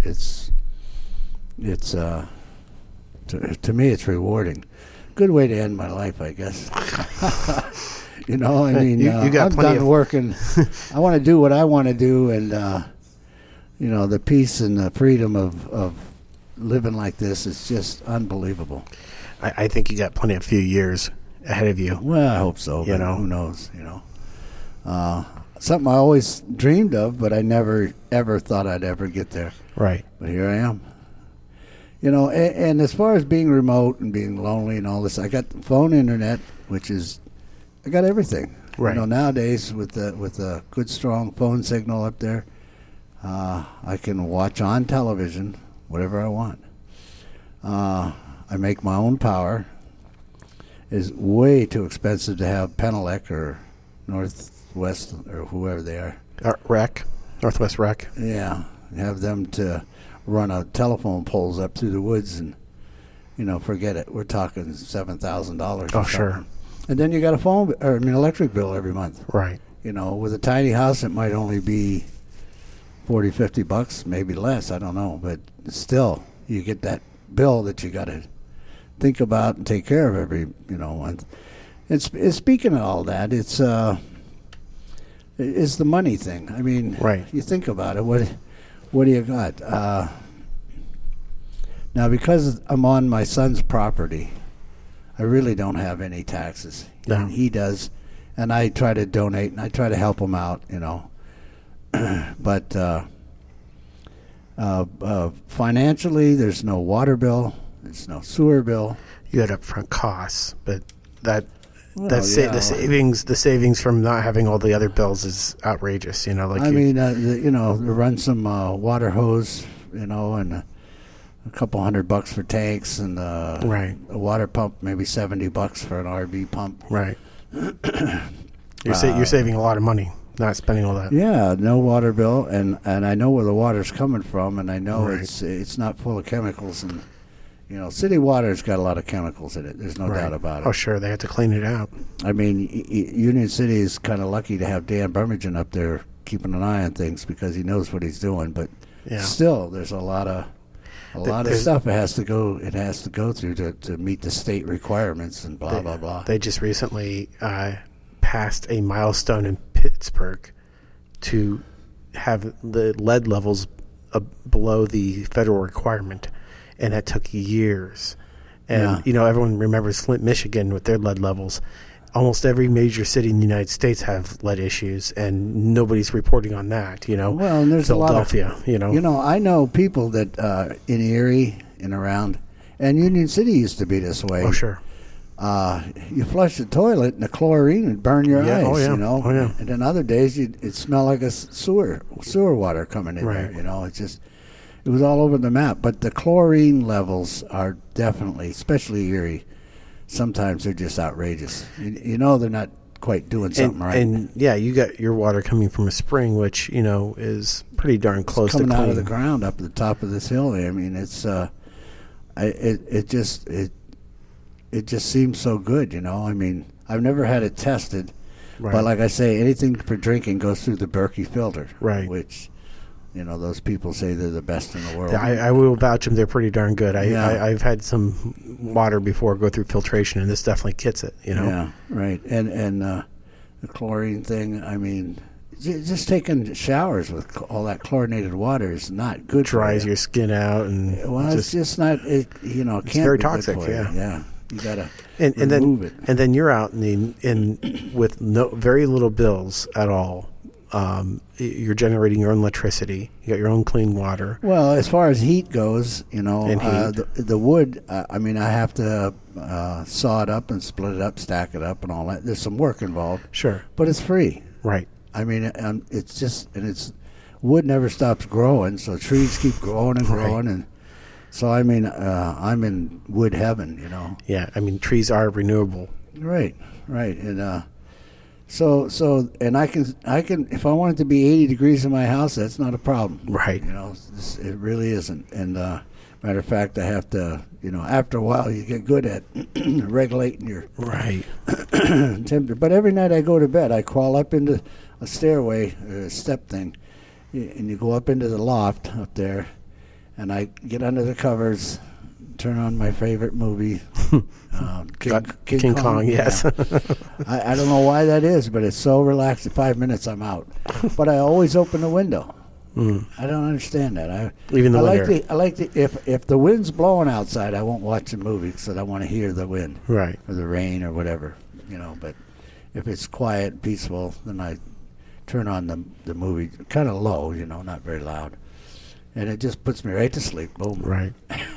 S1: To me, it's rewarding. Good way to end my life, I guess. You got I'm done working. I want to do what I want to do, and the peace and the freedom of living like this is just unbelievable.
S2: I think you got plenty of few years ahead of you.
S1: Well, I hope so. But who knows? Something I always dreamed of, but I never ever thought I'd ever get there.
S2: Right.
S1: But here I am. And as far as being remote and being lonely and all this, I got the phone, internet, I got everything.
S2: Right.
S1: Nowadays with a good strong phone signal up there, I can watch on television whatever I want. I make my own power. It's way too expensive to have Penelec or Northwest or whoever they are.
S2: Northwest Rec.
S1: Yeah, have them to run a telephone poles up through the woods and, forget it. We're talking $7,000.
S2: Oh, sure.
S1: And then you got electric bill every month.
S2: Right.
S1: With a tiny house, it might only be $40, $50, maybe less. I don't know, but still, you get that bill that you got to think about and take care of every month. And speaking of all that, it's the money thing. I mean,
S2: right.
S1: You think about it. What do you got? Now, because I'm on my son's property, I really don't have any taxes.
S2: No.
S1: And he does, and I try to donate and I try to help him out, But financially, there's no water bill, there's no sewer bill.
S2: You had upfront costs, but the savings from not having all the other bills is outrageous. To
S1: run some water hose, and a couple $100 for tanks, and
S2: right.
S1: A water pump, maybe $70 for an RV pump.
S2: Right. You're saving a lot of money, not spending all that.
S1: Yeah, no water bill, and I know where the water's coming from, and I know
S2: right.
S1: it's not full of chemicals, and city water's got a lot of chemicals in it. There's no doubt about it.
S2: Oh, sure, they have to clean it out.
S1: I mean, Union City is kind of lucky to have Dan Bermigan up there keeping an eye on things because he knows what he's doing. But still, there's a lot of stuff it has to go through to meet the state requirements and blah blah blah.
S2: They just recently passed a milestone in Pittsburgh to have the lead levels below the federal requirement. And that took years. And, everyone remembers Flint, Michigan with their lead levels. Almost every major city in the United States have lead issues, and nobody's reporting on that,
S1: Well, and there's
S2: Philadelphia,
S1: I know people that in Erie and around, and Union City used to be this way.
S2: Oh, sure.
S1: You flush the toilet, and the chlorine would burn your eyes,
S2: Oh, yeah. Oh, yeah.
S1: And then other days, it'd smell like a sewer water coming in
S2: right.
S1: there, It was all over the map, but the chlorine levels are definitely, especially Erie, sometimes they're just outrageous. They're not quite doing something right.
S2: And you got your water coming from a spring, which is pretty darn close to clean.
S1: Coming out of the ground up at the top of this hill. I mean, it's it just seems so good. I mean, I've never had it tested,
S2: right.
S1: But like I say, anything for drinking goes through the Berkey filter,
S2: right?
S1: Which. Those people say they're the best in the world.
S2: I will vouch them. They're pretty darn good. I've had some water before go through filtration, and this definitely gets it.
S1: Yeah, right. And the chlorine thing. I mean, just taking showers with all that chlorinated water is not good.
S2: Dries your skin out, and
S1: it's just not. It can't
S2: it's very
S1: be
S2: toxic.
S1: Good for you.
S2: Yeah.
S1: You gotta
S2: remove
S1: it.
S2: And then you're out with very little bills at all. You're generating your own electricity. You got your own clean water.
S1: Well, as far as heat goes,
S2: and heat.
S1: The wood. I have to saw it up and split it up, stack it up, and all that. There's some work involved.
S2: Sure,
S1: but it's free.
S2: Right.
S1: I mean, it's just, and it's wood never stops growing, so trees keep growing and growing, and so I mean, I'm in wood heaven, you know.
S2: Yeah, I mean, trees are renewable.
S1: Right, and so and I can if I want it to be 80 degrees in my house, that's not a problem.
S2: Right.
S1: You know, it really isn't. And matter of fact, I have to, you know, after a while, you get good at regulating your temperature. But every night I go to bed, I crawl up into a stairway, a step thing, and you go up into the loft up there, and I get under the covers, turn on my favorite movie,
S2: King Kong, yes.
S1: I don't know why that is, but it's so relaxed. In 5 minutes, I'm out. But I always open the window. I don't understand that.
S2: Even the winter.
S1: I like if the wind's blowing outside, I won't watch a movie because I want to hear the wind,
S2: right,
S1: or the rain or whatever, you know. But if it's quiet, and peaceful, then I turn on the movie kind of low, you know, not very loud, and it just puts me right to sleep. Boom.
S2: Right.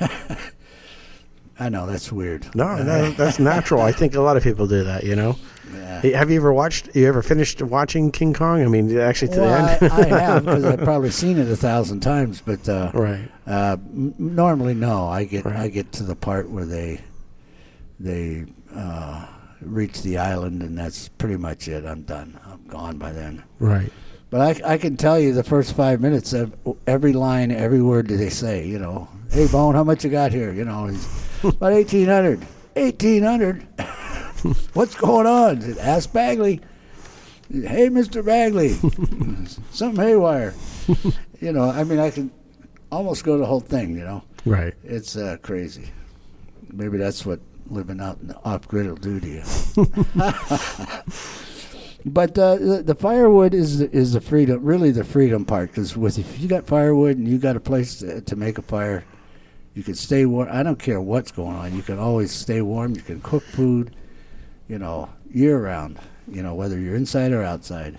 S1: I know that's weird.
S2: No, that's natural. I think a lot of people do that. You know.
S1: Yeah.
S2: Hey, have you ever finished watching King Kong? I mean, actually, to the end.
S1: I have, because I've probably seen it 1,000 times. But
S2: right.
S1: Normally, no. I get to the part where they reach the island, and that's pretty much it. I'm done. I'm gone by then.
S2: Right.
S1: But I can tell you the first 5 minutes of every line, every word that they say. You know, hey Bone, how much you got here? You know, about 1,800. 1,800. What's going on? Ask Bagley. Hey, Mr. Bagley. Something haywire. You know, I mean, I can almost go the whole thing, you know.
S2: Right.
S1: It's crazy. Maybe that's what living out in the off-grid will do to you. But the firewood is the freedom, really the freedom part, because if you got firewood and you got a place to make a fire, you can stay warm. I don't care what's going on. You can always stay warm. You can cook food, you know, year-round, you know, whether you're inside or outside.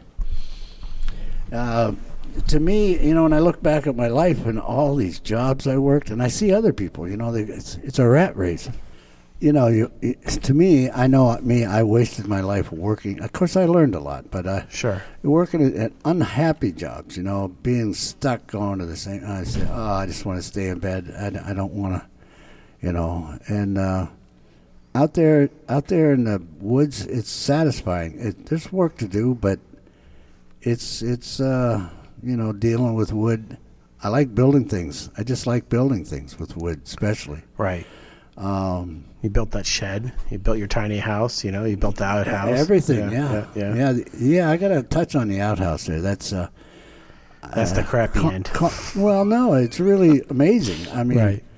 S1: To me, you know, when I look back at my life and all these jobs I worked, and I see other people, you know, it's a rat race. You know, to me, I know me, I wasted my life working. Of course, I learned a lot, but
S2: sure,
S1: working at unhappy jobs, you know, being stuck going to the same. I said, oh, I just want to stay in bed. I don't want to, you know. And out there in the woods, it's satisfying. There's work to do, but it's you know, dealing with wood. I like building things. I just like building things with wood, especially.
S2: Right. You built that shed. You built your tiny house. You know, you built the outhouse.
S1: Everything, yeah. I got to touch on the outhouse there. That's the
S2: crappy end.
S1: Well, no, it's really amazing. I mean,
S2: right.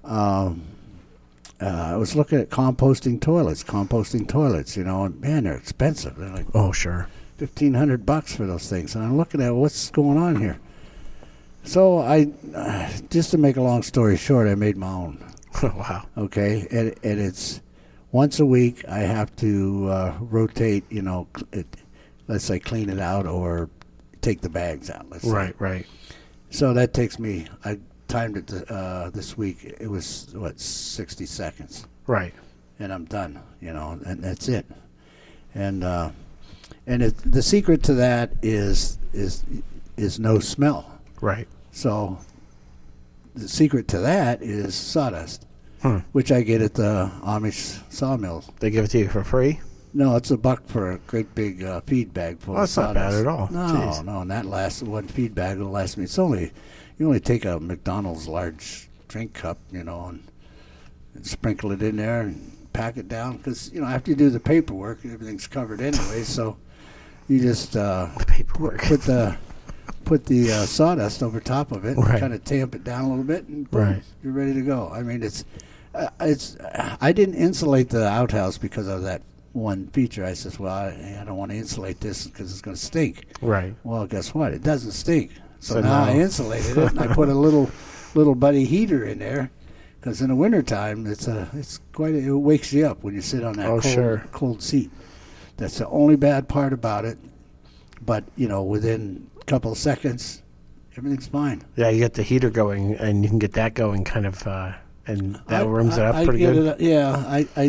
S1: I was looking at composting toilets. You know, and man, they're expensive. They're like,
S2: oh, sure,
S1: $1,500 for those things. And I'm looking at what's going on here. So I, just to make a long story short, I made my own.
S2: Wow.
S1: Okay, and it's once a week. I have to rotate. You know, let's say clean it out or take the bags out. Let's say.
S2: Right.
S1: So that takes me. I timed it this week. It was 60 seconds.
S2: Right.
S1: And I'm done. You know, and that's it. And the secret to that is no smell.
S2: Right.
S1: So the secret to that is sawdust, which I get at the Amish sawmills.
S2: They give it to you for free?
S1: No, it's $1 for a great big feed bag full of sawdust.
S2: That's not bad at all.
S1: No, and that lasts, one feed bag will last me. You only take a McDonald's large drink cup, you know, and sprinkle it in there and pack it down. Because, you know, after you do the paperwork, everything's covered anyway, so you just
S2: paperwork.
S1: Put the sawdust over top of it, and
S2: right.
S1: kind of tamp it down a little bit, and boom,
S2: right.
S1: You're ready to go. I mean, it's. I didn't insulate the outhouse because of that one feature. I says, well, I don't want to insulate this because it's going to stink.
S2: Right.
S1: Well, guess what? It doesn't stink. So now I insulated it, and I put a little buddy heater in there, because in the wintertime, it wakes you up when you sit on that cold seat. That's the only bad part about it. But, you know, within couple of seconds, everything's fine.
S2: Yeah, you get the heater going, and you can get that going kind of, and that warms it up pretty good.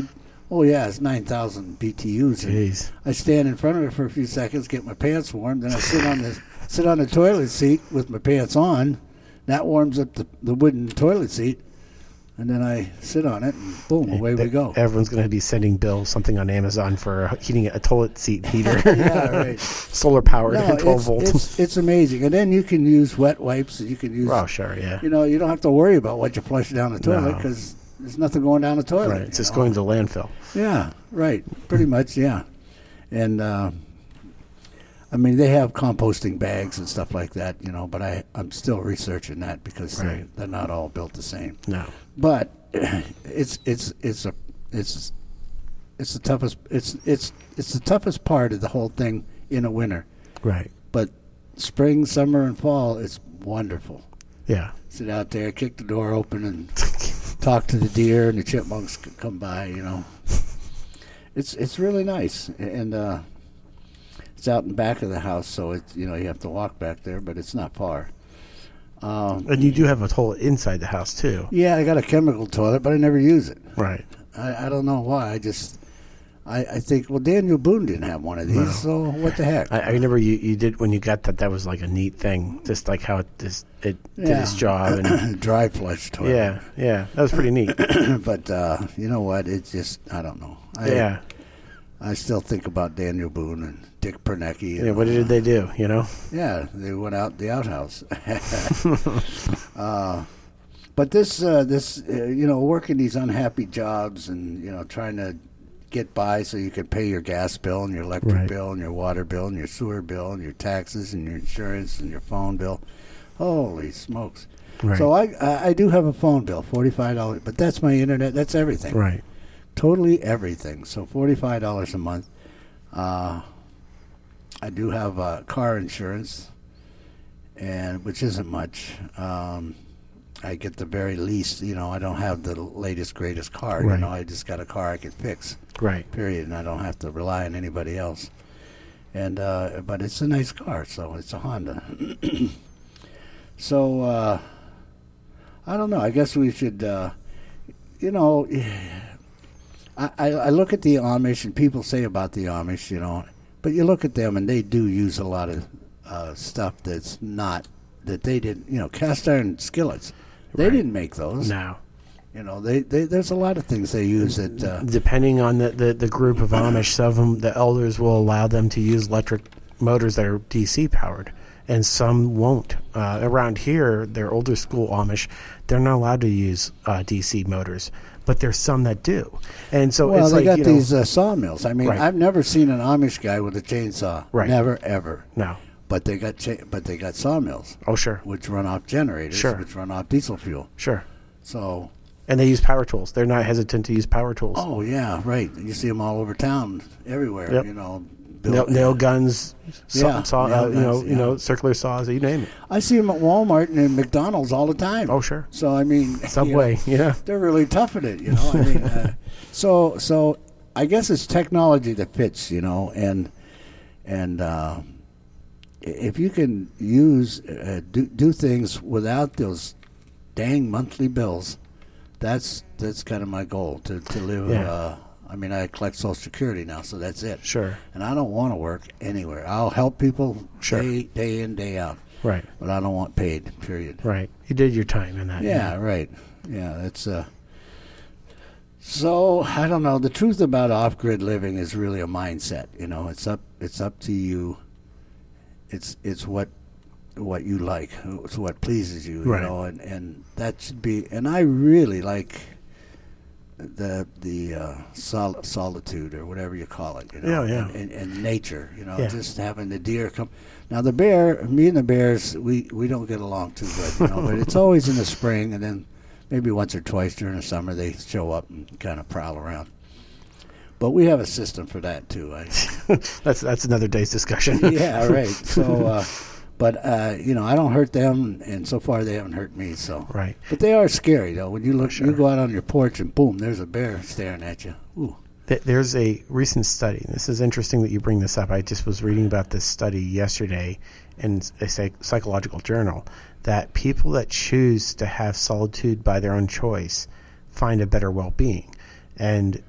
S1: Oh, yeah, it's 9,000 BTUs.
S2: Jeez.
S1: I stand in front of it for a few seconds, get my pants warm, then I sit on the toilet seat with my pants on. That warms up the wooden toilet seat, and then I sit on it, and boom, away we go.
S2: Everyone's going to be sending Bill something on Amazon for heating a toilet seat heater.
S1: Yeah, right.
S2: Solar powered, 12 volts.
S1: It's amazing. And then you can use wet wipes. You can use.
S2: Oh, sure, yeah.
S1: You don't have to worry about what you flush down the toilet because there's nothing going down the toilet.
S2: Right, it's just going to landfill.
S1: Yeah, right. Pretty much, yeah. And, I mean, they have composting bags and stuff like that, but I'm still researching that because they're not all built the same.
S2: No.
S1: But it's the toughest part of the whole thing in the winter.
S2: Right.
S1: But spring, summer, and fall, it's wonderful.
S2: Yeah.
S1: Sit out there, kick the door open, and talk to the deer and the chipmunks come by. It's really nice, and it's out in back of the house, so it's you have to walk back there, but it's not far.
S2: And you do have a toilet inside the house too.
S1: Yeah, I got a chemical toilet, but I never use it.
S2: Right.
S1: I don't know why. I think, well, Daniel Boone didn't have one of these, so what the heck?
S2: I remember you did when you got that was like a neat thing, just like how it did its job. And
S1: dry flush toilet.
S2: Yeah, that was pretty neat.
S1: But you know what? It's just, I don't know. I still think about Daniel Boone and Dick Pernecki.
S2: Yeah, what did they do,
S1: Yeah, they went out the outhouse. But this working these unhappy jobs and, trying to get by so you can pay your gas bill and your electric bill and your water bill and your sewer bill and your taxes and your insurance and your phone bill. Holy smokes.
S2: Right.
S1: So I do have a phone bill, $45, but that's my internet. That's everything.
S2: Right.
S1: Totally everything. So $45 a month. I do have car insurance, which isn't much. I get the very least. I don't have the latest, greatest car.
S2: Right.
S1: I just got a car I can fix.
S2: Right.
S1: Period. And I don't have to rely on anybody else. And but it's a nice car, so it's a Honda. So I don't know. I guess we should. I look at the Amish, and people say about the Amish, but you look at them, and they do use a lot of stuff that they didn't, cast iron skillets. They didn't make those.
S2: No.
S1: There's a lot of things they use that.
S2: Depending on the group of Amish, some of them, the elders will allow them to use electric motors that are DC powered, and some won't. Around here, they're older school Amish. They're not allowed to use DC motors. But there's some that do, and so it's
S1: they
S2: like
S1: got these sawmills. I mean, I've never seen an Amish guy with a chainsaw.
S2: Right.
S1: Never, ever.
S2: No.
S1: But they got sawmills.
S2: Oh, sure.
S1: Which run off generators.
S2: Sure.
S1: Which run off diesel fuel.
S2: Sure.
S1: So.
S2: And they use power tools. They're not hesitant to use power tools.
S1: Oh yeah, right. You see them all over town, everywhere.
S2: Yep. Nail guns, circular saws, you name it.
S1: I see them at Walmart and in McDonald's all the time.
S2: Oh, sure.
S1: So I mean,
S2: Subway,
S1: they're really tough at it. I mean, so I guess it's technology that fits. And if you can use do things without those dang monthly bills, that's kind of my goal to live.
S2: Yeah.
S1: I mean, I collect Social Security now, so that's it.
S2: Sure.
S1: And I don't want to work anywhere. I'll help people day in, day out.
S2: Right.
S1: But I don't want paid, period.
S2: Right. You did your time in that.
S1: Yeah, right. Yeah, that's... So, I don't know. The truth about off-grid living is really a mindset. It's up to you. It's what you like. It's what pleases you,
S2: right.
S1: And that should be... And I really like... the solitude or whatever you call it, and nature, just having the deer come. Now me and the bears, we don't get along too good, but it's always in the spring, and then maybe once or twice during the summer they show up and kind of prowl around. But we have a system for that too.
S2: That's another day's discussion.
S1: Yeah, right. So. But, I don't hurt them, and so far they haven't hurt me. So.
S2: Right.
S1: But they are scary, though. When you look,
S2: sure.
S1: You go out on your porch, and boom, there's a bear staring at you. Ooh.
S2: There's a recent study. This is interesting that you bring this up. I just was reading about this study yesterday in a psychological journal that people that choose to have solitude by their own choice find a better well-being. And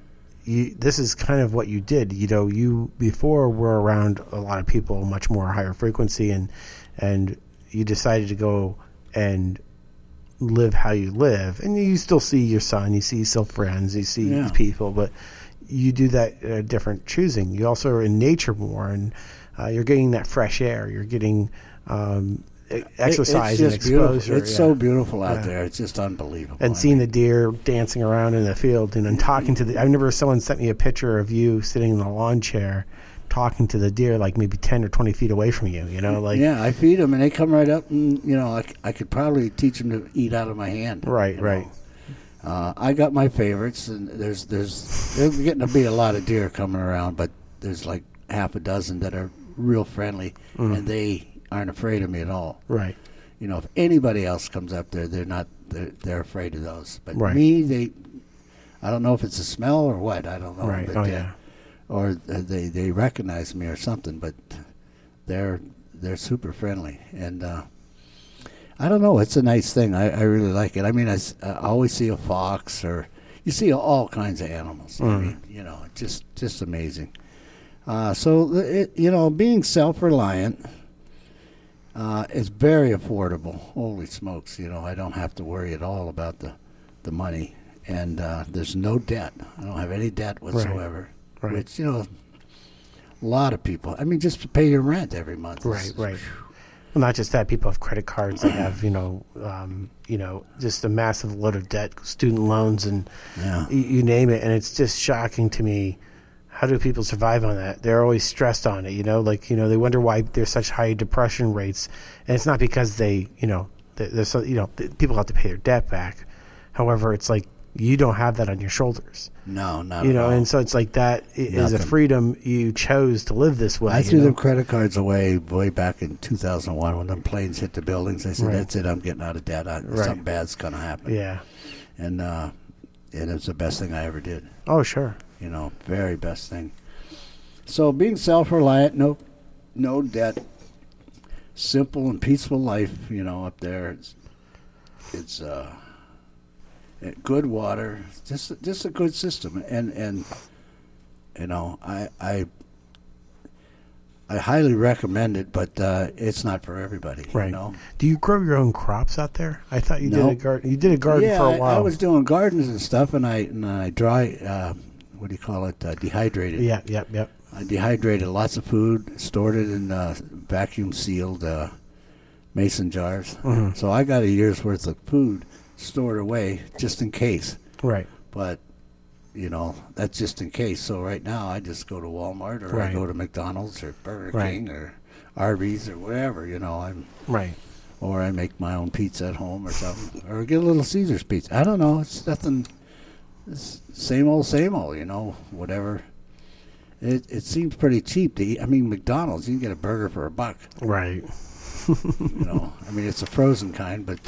S2: this is kind of what you did. You before were around a lot of people, much more higher frequency, and you decided to go and live how you live. And you still see your son, you see still friends, you see people, but you do that different choosing. You also are in nature more, and you're getting that fresh air. You're getting exercise and exposure.
S1: It's so beautiful out there. It's just unbelievable.
S2: And seeing the deer dancing around in the field and talking to I remember someone sent me a picture of you sitting in a lawn chair talking to the deer like maybe 10 or 20 feet away from you,
S1: Yeah, I feed them and they come right up and, I could probably teach them to eat out of my hand.
S2: Right, right.
S1: I got my favorites, and there's getting to be a lot of deer coming around, but there's like half a dozen that are real friendly, and they aren't afraid of me at all.
S2: Right.
S1: If anybody else comes up there, they're afraid of those. But
S2: right.
S1: me, I don't know if it's a smell or what. I don't know.
S2: Right.
S1: But, or they recognize me or something, but they're super friendly, and I don't know. It's a nice thing. I really like it. I mean, I always see a fox, or you see all kinds of animals. I mean, just amazing. So being self-reliant. It's very affordable. Holy smokes! I don't have to worry at all about the money, and there's no debt. I don't have any debt whatsoever.
S2: Right.
S1: Which a lot of people. I mean, just to pay your rent every month.
S2: Right. Well, not just that. People have credit cards. They have just a massive load of debt, student loans, and you name it. And it's just shocking to me. How do people survive on that? They're always stressed on it, they wonder why there's such high depression rates. And it's not because people have to pay their debt back. However, it's like you don't have that on your shoulders.
S1: No, not at all.
S2: And so it's like that is a freedom you chose to live this way.
S1: I threw them credit cards away way back in 2001 when them planes hit the buildings. I said, that's it, I'm getting out of debt. Something bad's going to happen.
S2: Yeah.
S1: And it's the best thing I ever did.
S2: Oh, sure.
S1: Very best thing. So being self-reliant, no debt, simple and peaceful life, up there. It's good water, just a good system, and I highly recommend it, but it's not for everybody.
S2: Right. Do you grow your own crops out there? I thought you did a garden. You did a garden for a while.
S1: I was doing gardens and stuff, and I dry. What do you call it? Dehydrated.
S2: Yeah. Yep.
S1: I dehydrated lots of food, stored it in vacuum sealed mason jars. Mm-hmm. So I got a year's worth of food stored away just in case.
S2: Right.
S1: But that's just in case. So right now I just go to Walmart, or I go to McDonald's or Burger King or Arby's or wherever. I'm
S2: right.
S1: Or I make my own pizza at home or something, or get a little Caesar's pizza. I don't know. It's nothing. It's same old, whatever. It seems pretty cheap to eat. I mean, McDonald's, you can get a burger for $1.
S2: Right.
S1: I mean, it's a frozen kind, but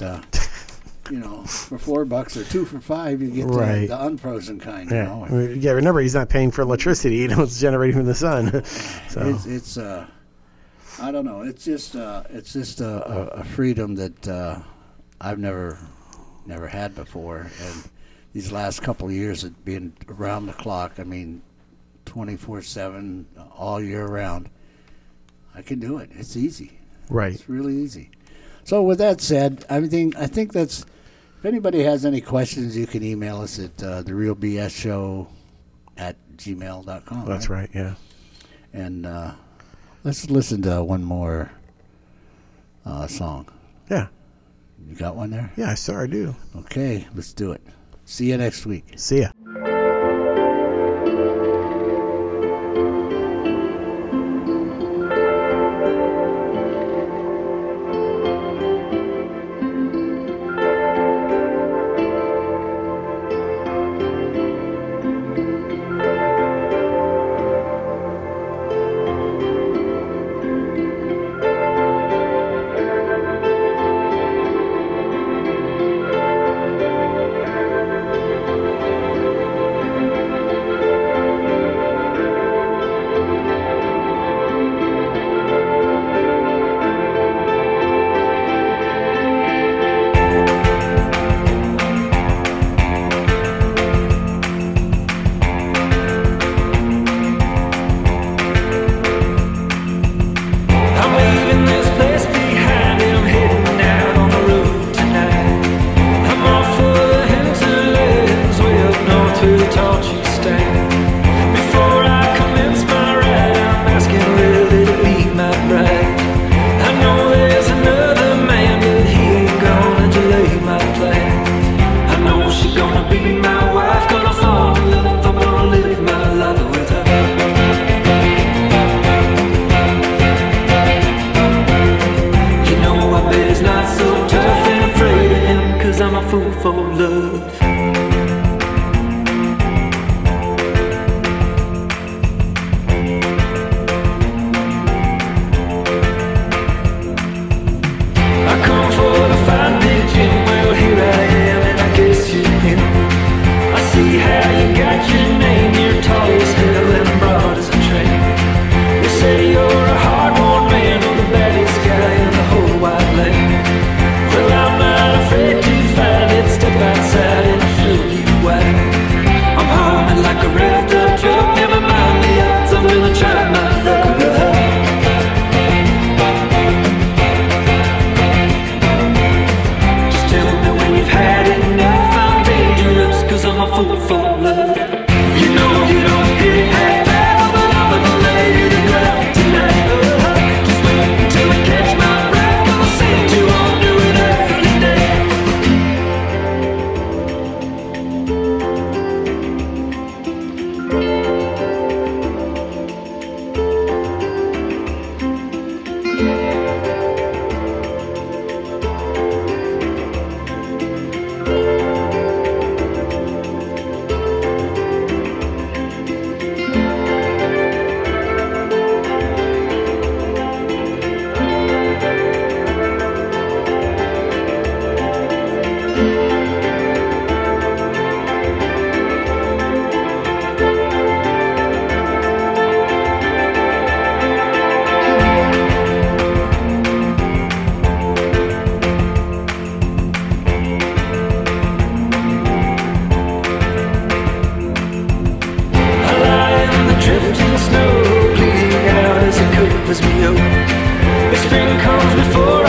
S1: for $4 or 2 for $5, you get the unfrozen kind.
S2: Yeah, remember he's not paying for electricity. It's generating from the sun. So
S1: it's I don't know. It's just a freedom that I've never had before, and these last couple of years of being around the clock. I mean, 24/7, all year round. I can do it. It's easy.
S2: Right.
S1: It's really easy. So with that said, I think that's. If anybody has any questions, you can email us at therealbsshow@gmail.com.
S2: That's right. Yeah.
S1: And let's listen to one more song.
S2: Yeah.
S1: You got one there?
S2: Yeah, I do.
S1: Okay, let's do it. See you next week.
S2: See ya.
S3: for love. I come for the fine pigeon, well here I am and I guess you're in. I see how you got your name, you're tall as hell and broad as a train. They say you're a hard-worn man or the baddest guy in the whole wide land. Well, I'm not afraid to find it, step outside and show you why. I'm humming like a revved up truck, never mind the odds, I'm gonna try my luck. Just tell me when you've had enough, I'm dangerous, cause I'm a fool for love. You know you don't get half bad, but I'm gonna lay you the ground tonight. Just wait until I catch my breath, I'll send you on to an early day. Drifting snow, bleeding out as it covers me up. The spring comes before